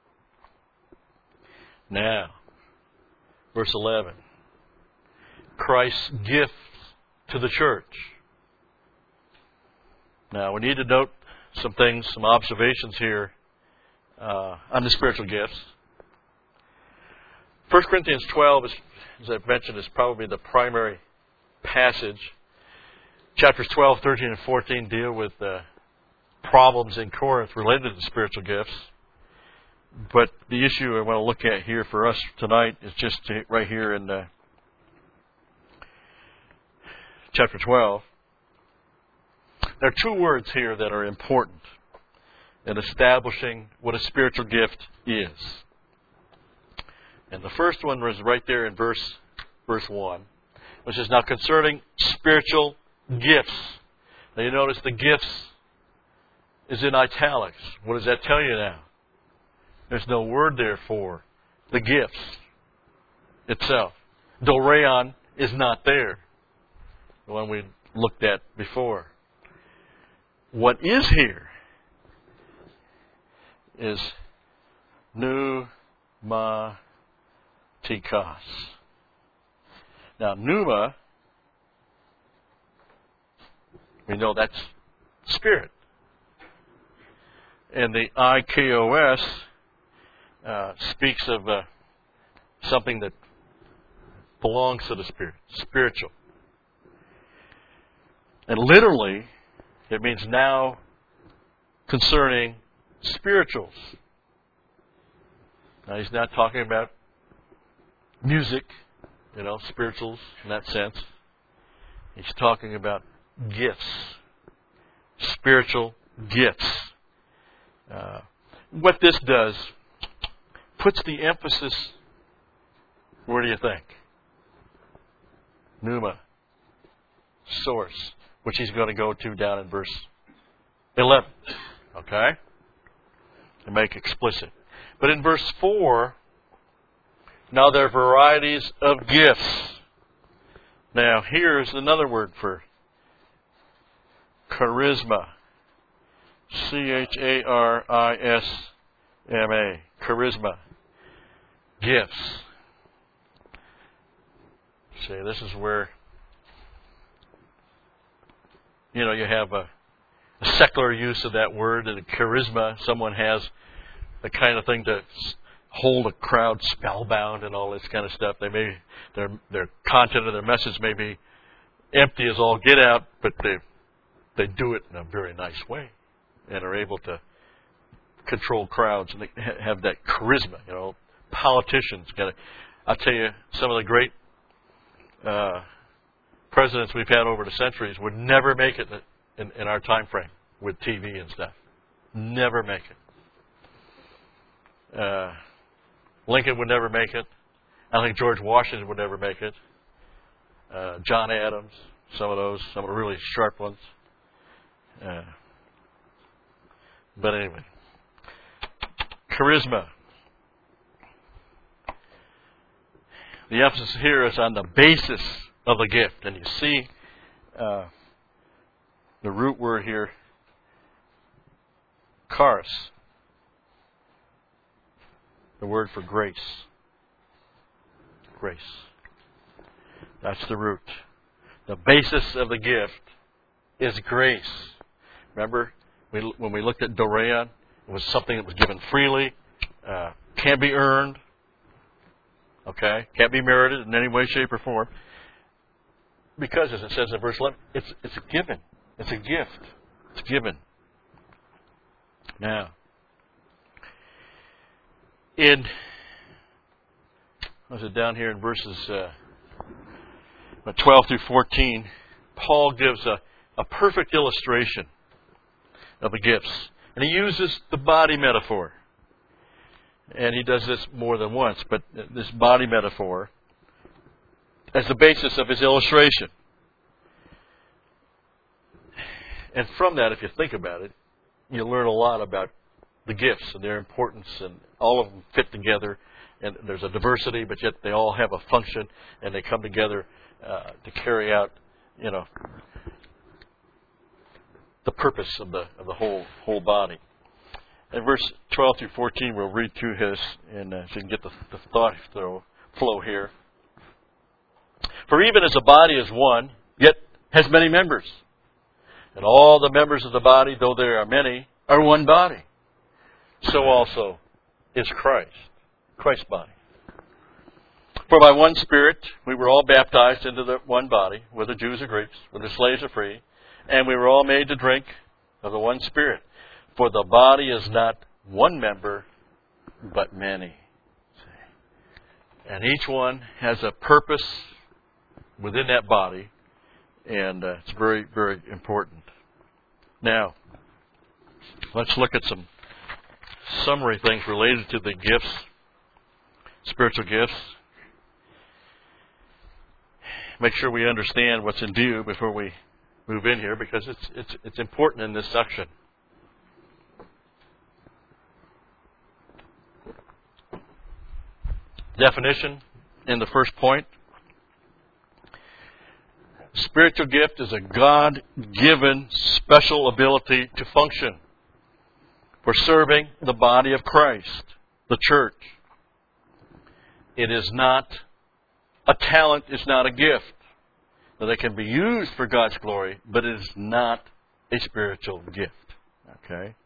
Now, verse eleven. Christ's gift to the church. Now, we need to note some things, some observations here uh, on the spiritual gifts. First Corinthians twelve, is, as I've mentioned, is probably the primary passage. Chapters twelve, thirteen, and fourteen deal with uh, problems in Corinth related to spiritual gifts. But the issue I want to look at here for us tonight is just to, right here in uh, chapter twelve. There are two words here that are important in establishing what a spiritual gift is. And the first one was right there in verse verse one, which is now concerning spiritual gifts. Now you notice the gifts is in italics. What does that tell you now? There's no word there for the gifts itself. Doreon is not there, the one we looked at before. What is here is pneumatikos. Now, pneuma, we know that's spirit. And the I K O S uh, speaks of uh, something that belongs to the spirit, spiritual. And literally, it means now concerning spirituals. Now, he's not talking about music, you know, spirituals in that sense. He's talking about gifts, spiritual gifts. Uh, what this does, puts the emphasis, where do you think? Pneuma, source, which he's going to go to down in verse eleven. Okay? To make explicit. But in verse four, now there are varieties of gifts. Now here's another word for charisma. C H A R I S M A. Charisma. Gifts. See, this is where, you know, you have a, a secular use of that word, and charisma. Someone has the kind of thing to hold a crowd spellbound and all this kind of stuff. They may, their their content of their message may be empty as all get out, but they they do it in a very nice way and are able to control crowds and they ha- have that charisma. You know, politicians got. I'll tell you, some of the great uh, presidents we've had over the centuries would never make it in, in our time frame with T V and stuff. Never make it. Uh, Lincoln would never make it. I think George Washington would never make it. Uh, John Adams, some of those, some of the really sharp ones. Uh, but anyway, charisma. The emphasis here is on the basis of the gift. And you see uh, the root word here, charis, the word for grace. Grace. That's the root. The basis of the gift is grace. Remember, we, when we looked at Dorean, it was something that was given freely, uh, can't be earned, okay, can't be merited in any way, shape, or form. Because, as it says in verse eleven, it's it's a given. It's a gift. It's given. Now, in was it down here in verses uh, twelve through fourteen, Paul gives a, a perfect illustration of the gifts. And he uses the body metaphor. And he does this more than once, but this body metaphor as the basis of his illustration. And from that, if you think about it, you learn a lot about the gifts and their importance, and all of them fit together. And there's a diversity, but yet they all have a function, and they come together uh, to carry out, you know, the purpose of the of the whole whole body. In verse twelve through fourteen, we'll read through his, and uh, so you can get the, the thought flow, flow here. For even as the body is one, yet has many members, and all the members of the body, though there are many, are one body. So also is Christ, Christ's body. For by one Spirit we were all baptized into the one body, whether Jews or Greeks, whether slaves or free, and we were all made to drink of the one Spirit. For the body is not one member, but many. And each one has a purpose within that body, and uh, it's very, very important. Now, let's look at some summary things related to the gifts, spiritual gifts. Make sure we understand what's in view before we move in here, because it's it's it's important in this section. Definition in the first point. Spiritual gift is a God-given special ability to function for serving the body of Christ, the church. It is not a talent, it's not a gift. Now, they can be used for God's glory, but it is not a spiritual gift. Okay?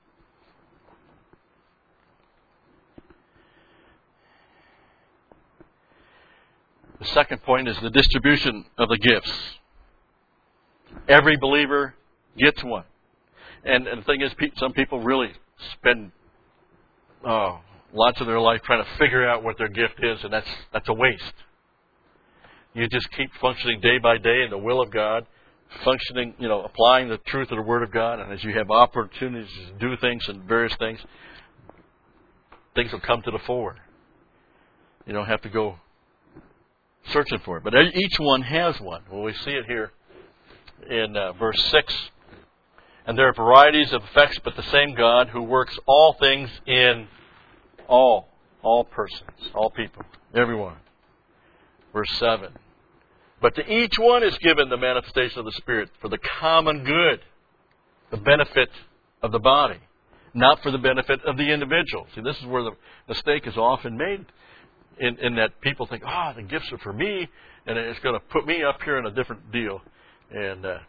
The second point is the distribution of the gifts. Every believer gets one. And, and the thing is, some people really spend oh, lots of their life trying to figure out what their gift is, and that's that's a waste. You just keep functioning day by day in the will of God, functioning, you know, applying the truth of the Word of God, and as you have opportunities to do things and various things, things will come to the fore. You don't have to go searching for it. But each one has one. Well, we see it here in uh, verse six. And there are varieties of effects, but the same God who works all things in all, all persons, all people, everyone. Verse seven. But to each one is given the manifestation of the Spirit for the common good, the benefit of the body, not for the benefit of the individual. See, this is where the mistake is often made, in, in that people think, ah, oh, the gifts are for me, and it's going to put me up here in a different deal. And uh,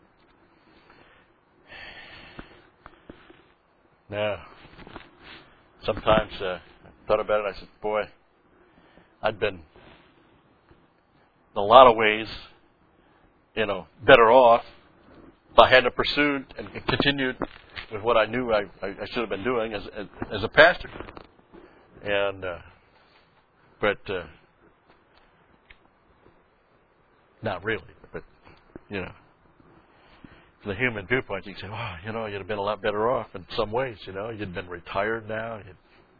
now, sometimes uh, I thought about it, I said, boy, I'd been in a lot of ways, you know, better off if I hadn't pursued and continued with what I knew I, I, I should have been doing as as, as a pastor. And uh, but uh, not really. But you know, from the human viewpoint, you can say, "Oh, you know, you'd have been a lot better off in some ways. You know, you'd been retired now, you'd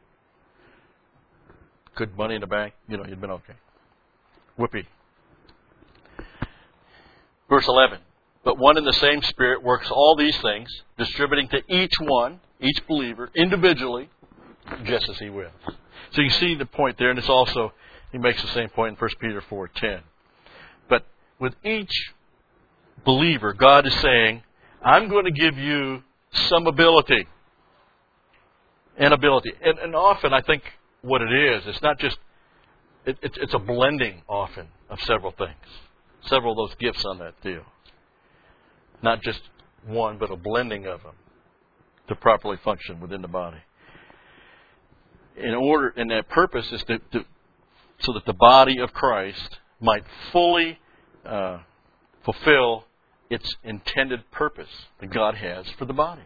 good money in the bank. You know, you'd been okay." Whoopee. Verse eleven. But one and the same Spirit works all these things, distributing to each one, each believer, individually, just as He wills. So you see the point there, and it's also, he makes the same point in First Peter four ten. But with each believer, God is saying, I'm going to give you some ability. And ability. And, and often, I think what it is, it's not just, it, it's, it's a blending often of several things. Several of those gifts on that deal. Not just one, but a blending of them to properly function within the body. In order, and that purpose is to, to so that the body of Christ might fully uh, fulfill its intended purpose that God has for the body,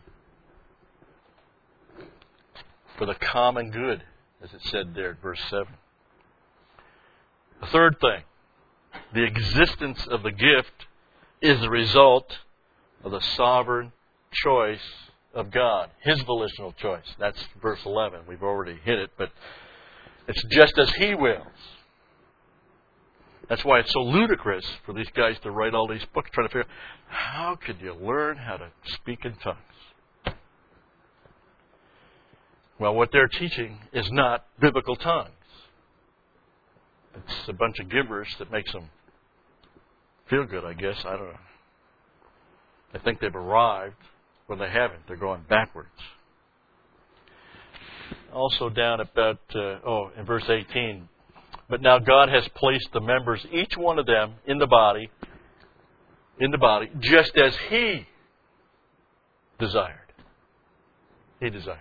for the common good, as it said there at verse seven. The third thing, the existence of the gift is the result of the sovereign choice of God, His volitional choice. That's verse eleven. We've already hit it, but it's just as He wills. That's why it's so ludicrous for these guys to write all these books, trying to figure out, how could you learn how to speak in tongues? Well, what they're teaching is not biblical tongues. It's a bunch of gibberish that makes them feel good, I guess. I don't know. They think they've arrived when they haven't. They're going backwards. Also down about, uh, oh, in verse eighteen. But now God has placed the members, each one of them, in the body, in the body, just as He desired. He desired.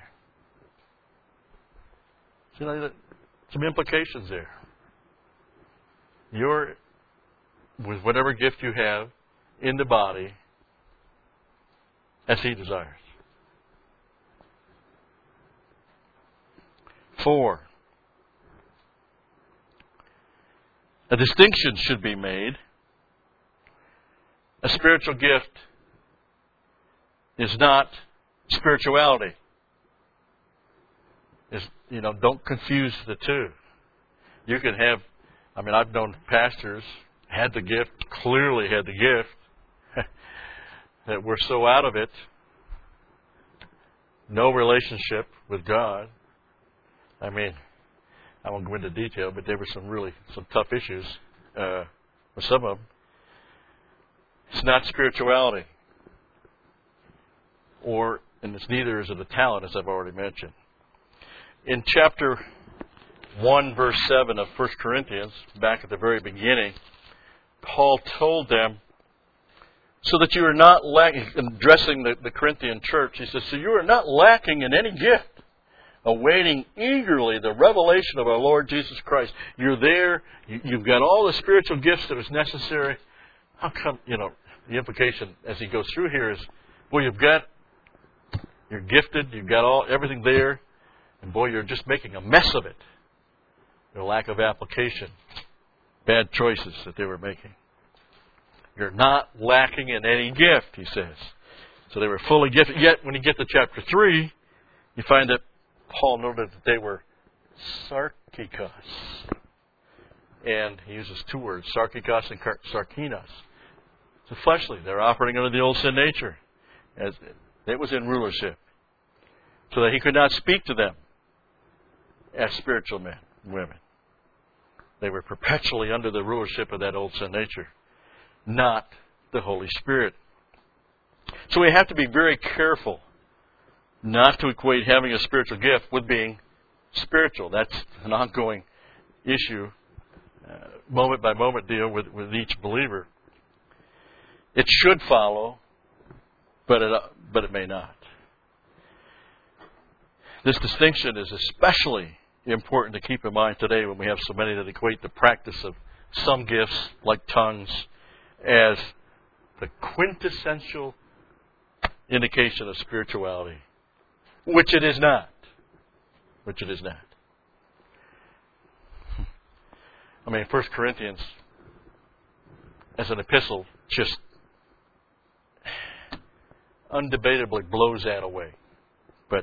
See, you know, some implications there. You're, with whatever gift you have, in the body, as He desires. Four. A distinction should be made. A spiritual gift is not spirituality. Is, you know, don't confuse the two. You can have, I mean, I've known pastors had the gift, clearly had the gift, that were so out of it, no relationship with God. I mean, I won't go into detail, but there were some really some tough issues uh, with some of them. It's not spirituality, or and it's neither is it a talent, as I've already mentioned. In chapter one, verse seven of First Corinthians, back at the very beginning, Paul told them, so that you are not lacking, addressing the, the Corinthian church, he says, so you are not lacking in any gift, awaiting eagerly the revelation of our Lord Jesus Christ. You're there, you, you've got all the spiritual gifts that is necessary. How come, you know, the implication as he goes through here is, boy, you've got, you're gifted, you've got all everything there, and boy, you're just making a mess of it. The lack of application, bad choices that they were making. You're not lacking in any gift, he says. So they were fully gifted. Yet, when you get to chapter three, you find that Paul noted that they were sarkikos. And he uses two words, sarkikos and sarkinos. So fleshly, they're operating under the old sin nature. As it was in rulership. So that he could not speak to them as spiritual men and women. They were perpetually under the rulership of that old sin nature, not the Holy Spirit. So we have to be very careful not to equate having a spiritual gift with being spiritual. That's an ongoing issue, uh, moment by moment deal with, with each believer. It should follow, but it, uh, but it may not. This distinction is especially important to keep in mind today when we have so many that equate the practice of some gifts, like tongues, as the quintessential indication of spirituality, which it is not. Which it is not. I mean, First Corinthians, as an epistle, just undebatably blows that away. But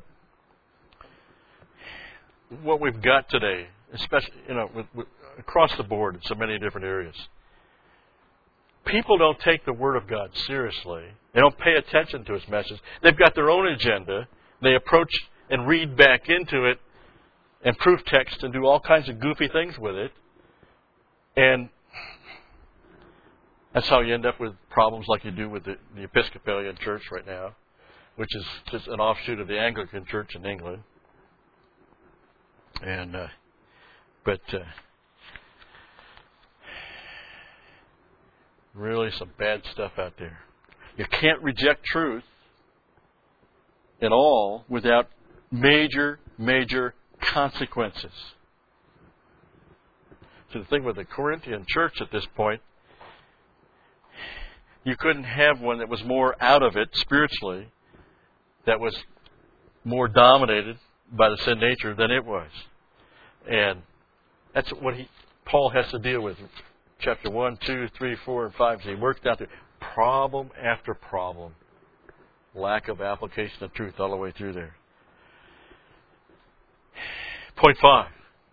what we've got today, especially you know, with, with, across the board in so many different areas, people don't take the Word of God seriously. They don't pay attention to its message. They've got their own agenda. They approach and read back into it and proof text and do all kinds of goofy things with it. And that's how you end up with problems like you do with the, the Episcopalian Church right now, which is just an offshoot of the Anglican Church in England. And uh, but uh, really some bad stuff out there. You can't reject truth at all without major, major consequences. So the thing with the Corinthian church at this point, you couldn't have one that was more out of it spiritually, that was more dominated by the sin nature than it was. And that's what he Paul has to deal with. Chapter one, two, three, four, and five. So he works down through problem after problem. Lack of application of truth all the way through there. Point five.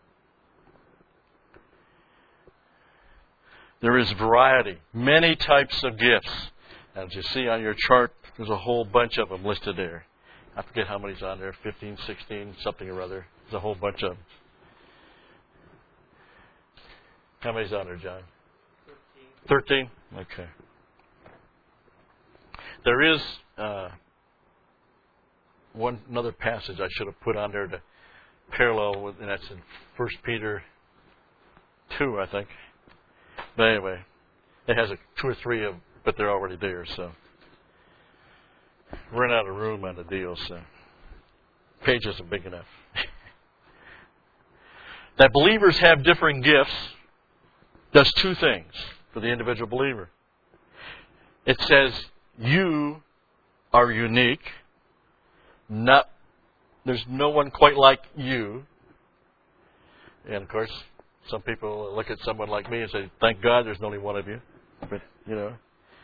There is variety, many types of gifts. As you see on your chart, there's a whole bunch of them listed there. I forget how many's on there, fifteen, sixteen, something or other. There's a whole bunch of them. How many's on there, John? Thirteen. Thirteen? Okay. There is uh, one another passage I should have put on there to parallel with, and that's in First Peter two, I think. But anyway, it has a two or three of, but they're already there. So run out of room on the deal. So page isn't big enough. That believers have differing gifts does two things for the individual believer. It says you are unique. Not there's no one quite like you. And of course, some people look at someone like me and say, "Thank God, there's only one of you." But you know.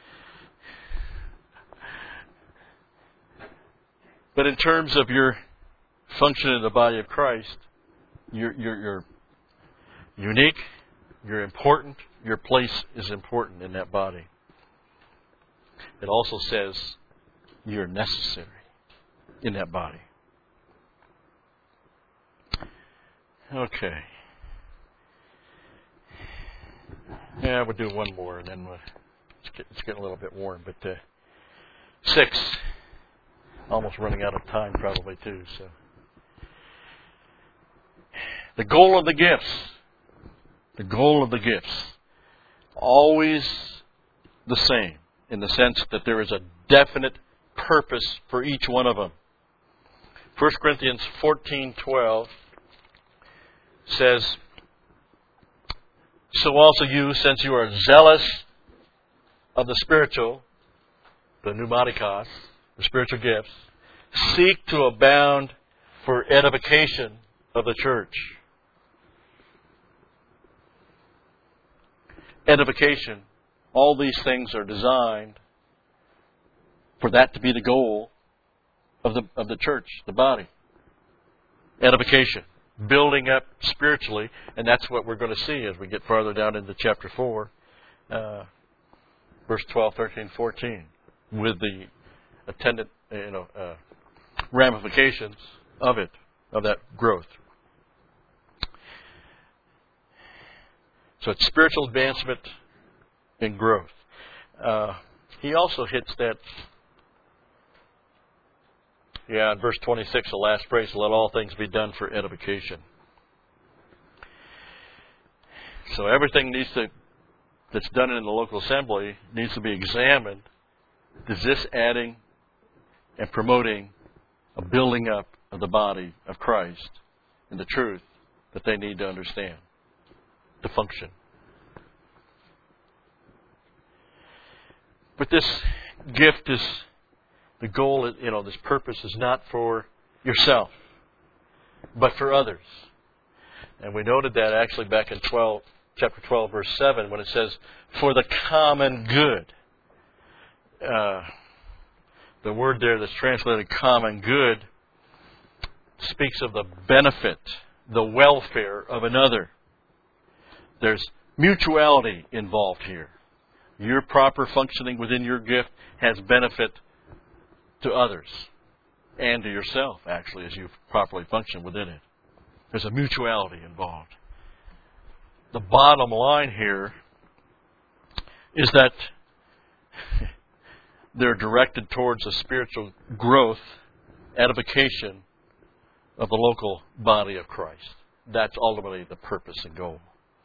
But in terms of your function in the body of Christ, you're, you're, you're unique. You're important. Your place is important in that body. It also says you're necessary in that body. Okay. Yeah, we'll do one more, and then we'll, it's, get, it's getting a little bit warm. But uh, six, almost running out of time probably too. So, the goal of the gifts. The goal of the gifts. Always the same, in the sense that there is a definite purpose for each one of them. First Corinthians fourteen twelve says, "So also you, since you are zealous of the spiritual," the pneumatikos, the spiritual gifts, "seek to abound for edification of the church." Edification. All these things are designed for that to be the goal of the of the church, the body. Edification. Building up spiritually, and that's what we're going to see as we get farther down into chapter four, uh, verse twelve, thirteen, fourteen, with the attendant, you know, uh, ramifications of it, of that growth. So it's spiritual advancement and growth. Uh, he also hits that, yeah, in verse twenty-six, the last phrase, "Let all things be done for edification." So everything needs to, that's done in the local assembly needs to be examined. Is this adding and promoting a building up of the body of Christ and the truth that they need to understand, to function? But this gift is The goal, you know, this purpose is not for yourself, but for others. And we noted that actually back in twelve, chapter twelve, verse seven, when it says, for the common good. Uh, the word there that's translated common good speaks of the benefit, the welfare of another. There's mutuality involved here. Your proper functioning within your gift has benefit to others and to yourself, actually, as you properly function within it. There's a mutuality involved. The bottom line here is that they're directed towards a spiritual growth, edification of the local body of Christ. That's ultimately the purpose and goal.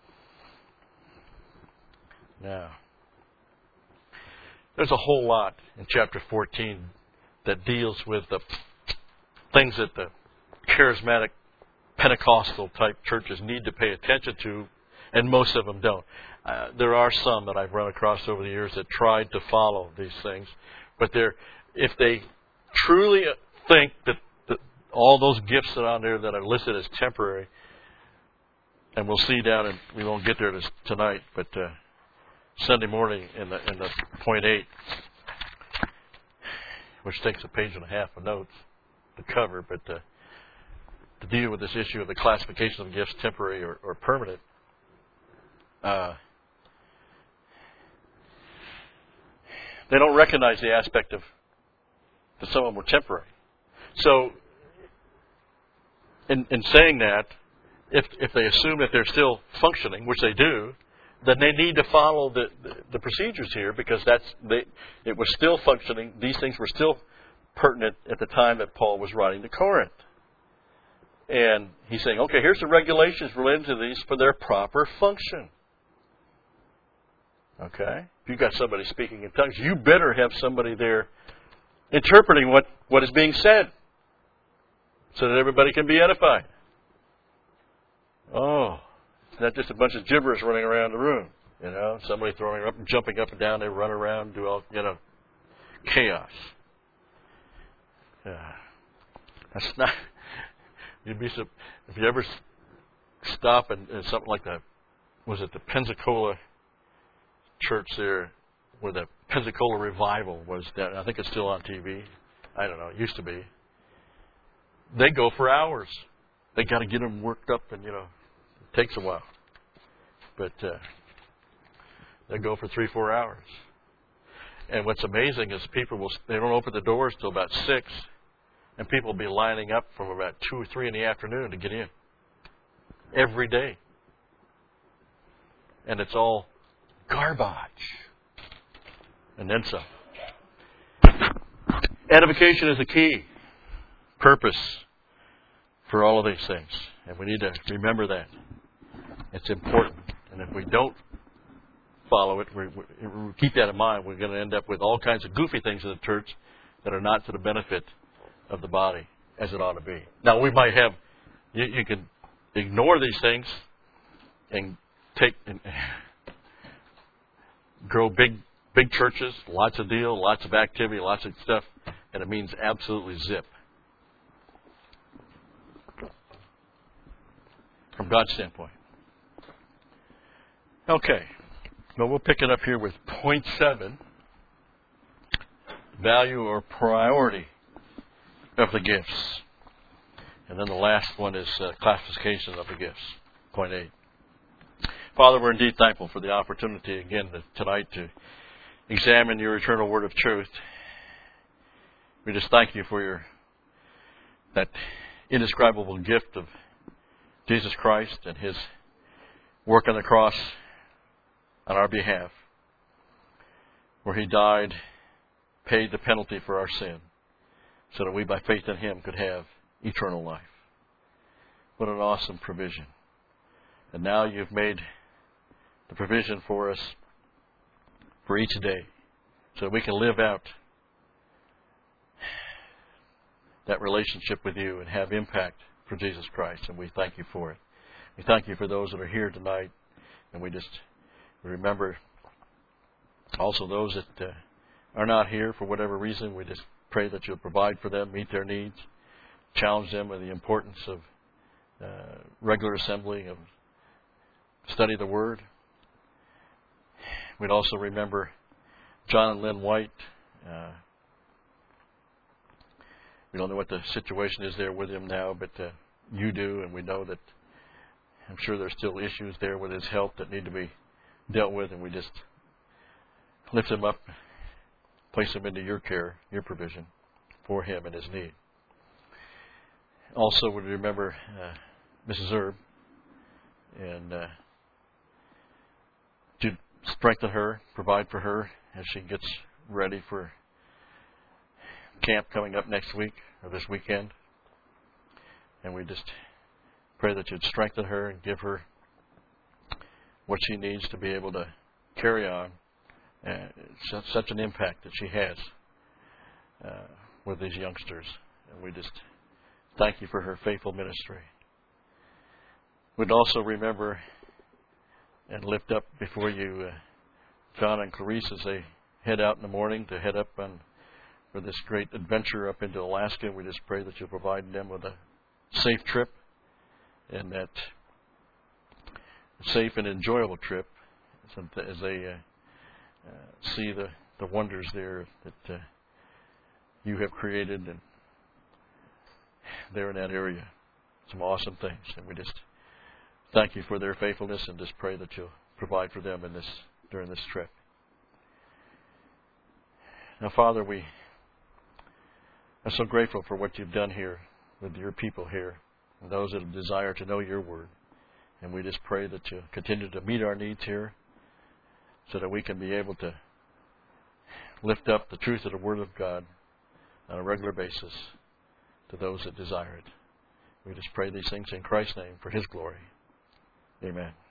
Now, there's a whole lot in chapter fourteen that deals with the things that the charismatic Pentecostal type churches need to pay attention to, and most of them don't. Uh, there are some that I've run across over the years that tried to follow these things, but they're, if they truly think that the, all those gifts that are on there that are listed as temporary, and we'll see down, and we won't get there this, tonight, but uh, Sunday morning in the in the point eight, which takes a page and a half of notes to cover, but uh, to deal with this issue of the classification of gifts, temporary or, or permanent. Uh, they don't recognize the aspect of that some of them were temporary. So, in, in saying that, if if they assume that they're still functioning, which they do, then they need to follow the, the, the procedures here, because that's they, it was still functioning. These things were still pertinent at the time that Paul was writing to Corinth. And he's saying, okay, here's the regulations related to these for their proper function. Okay? If you've got somebody speaking in tongues, you better have somebody there interpreting what, what is being said so that everybody can be edified. Oh, it's not just a bunch of gibberish running around the room. You know, somebody throwing up and jumping up and down, they run around, do all, you know, chaos. Yeah. That's not... You'd be so, if you ever stop and, and something like that, was it the Pensacola church there, where the Pensacola revival was? That I think it's still on T V. I don't know. It used to be. They go for hours. They got to get them worked up, and you know, it takes a while. But uh, they go for three, four hours. And what's amazing is people will they don't open the doors till about six. And people will be lining up from about two or three in the afternoon to get in. Every day. And it's all garbage. And then some. Edification is the key. Purpose for all of these things. And we need to remember that. It's important. And if we don't follow it, we, we keep that in mind, we're going to end up with all kinds of goofy things in the church that are not to the benefit of the body as it ought to be. Now, we might have, you, you can ignore these things and take and grow big big churches, lots of deal, lots of activity, lots of stuff, and it means absolutely zip. From God's standpoint. Okay. Well, we'll pick it up here with point seven, value or priority of the gifts. And then the last one is uh, classification of the gifts. Point eight. Father, we're indeed thankful for the opportunity again to, tonight to examine your eternal word of truth. We just thank you for your that indescribable gift of Jesus Christ and His work on the cross on our behalf, where He died, paid the penalty for our sin, so that we, by faith in Him, could have eternal life. What an awesome provision. And now you've made the provision for us for each day, so that we can live out that relationship with you and have impact for Jesus Christ. And we thank you for it. We thank you for those that are here tonight. And we just remember also those that uh, are not here for whatever reason. We just pray that you'll provide for them, meet their needs, challenge them with the importance of uh, regular assembly, of study the Word. We'd also remember John and Lynn White. Uh, we don't know what the situation is there with him now, but uh, you do, and we know that I'm sure there's still issues there with his health that need to be dealt with, and we just lift him up, place him into your care, your provision for him and his need. Also, we remember uh, Missus Erb, and uh, to strengthen her, provide for her as she gets ready for camp coming up next week or this weekend. And we just pray that you'd strengthen her and give her what she needs to be able to carry on. Uh, it's such an impact that she has uh, with these youngsters. And we just thank you for her faithful ministry. We'd also remember and lift up before you uh, John and Clarice as they head out in the morning to head up on for this great adventure up into Alaska. We just pray that you'll provide them with a safe trip, and that safe and enjoyable trip as they uh, uh, see the, the wonders there that uh, you have created and there in that area. Some awesome things, and we just thank you for their faithfulness and just pray that you'll provide for them in this during this trip. Now, Father, we are so grateful for what you've done here with your people here and those that desire to know your word. And we just pray that you continue to meet our needs here so that we can be able to lift up the truth of the word of God on a regular basis to those that desire it. We just pray these things in Christ's name for his glory. Amen.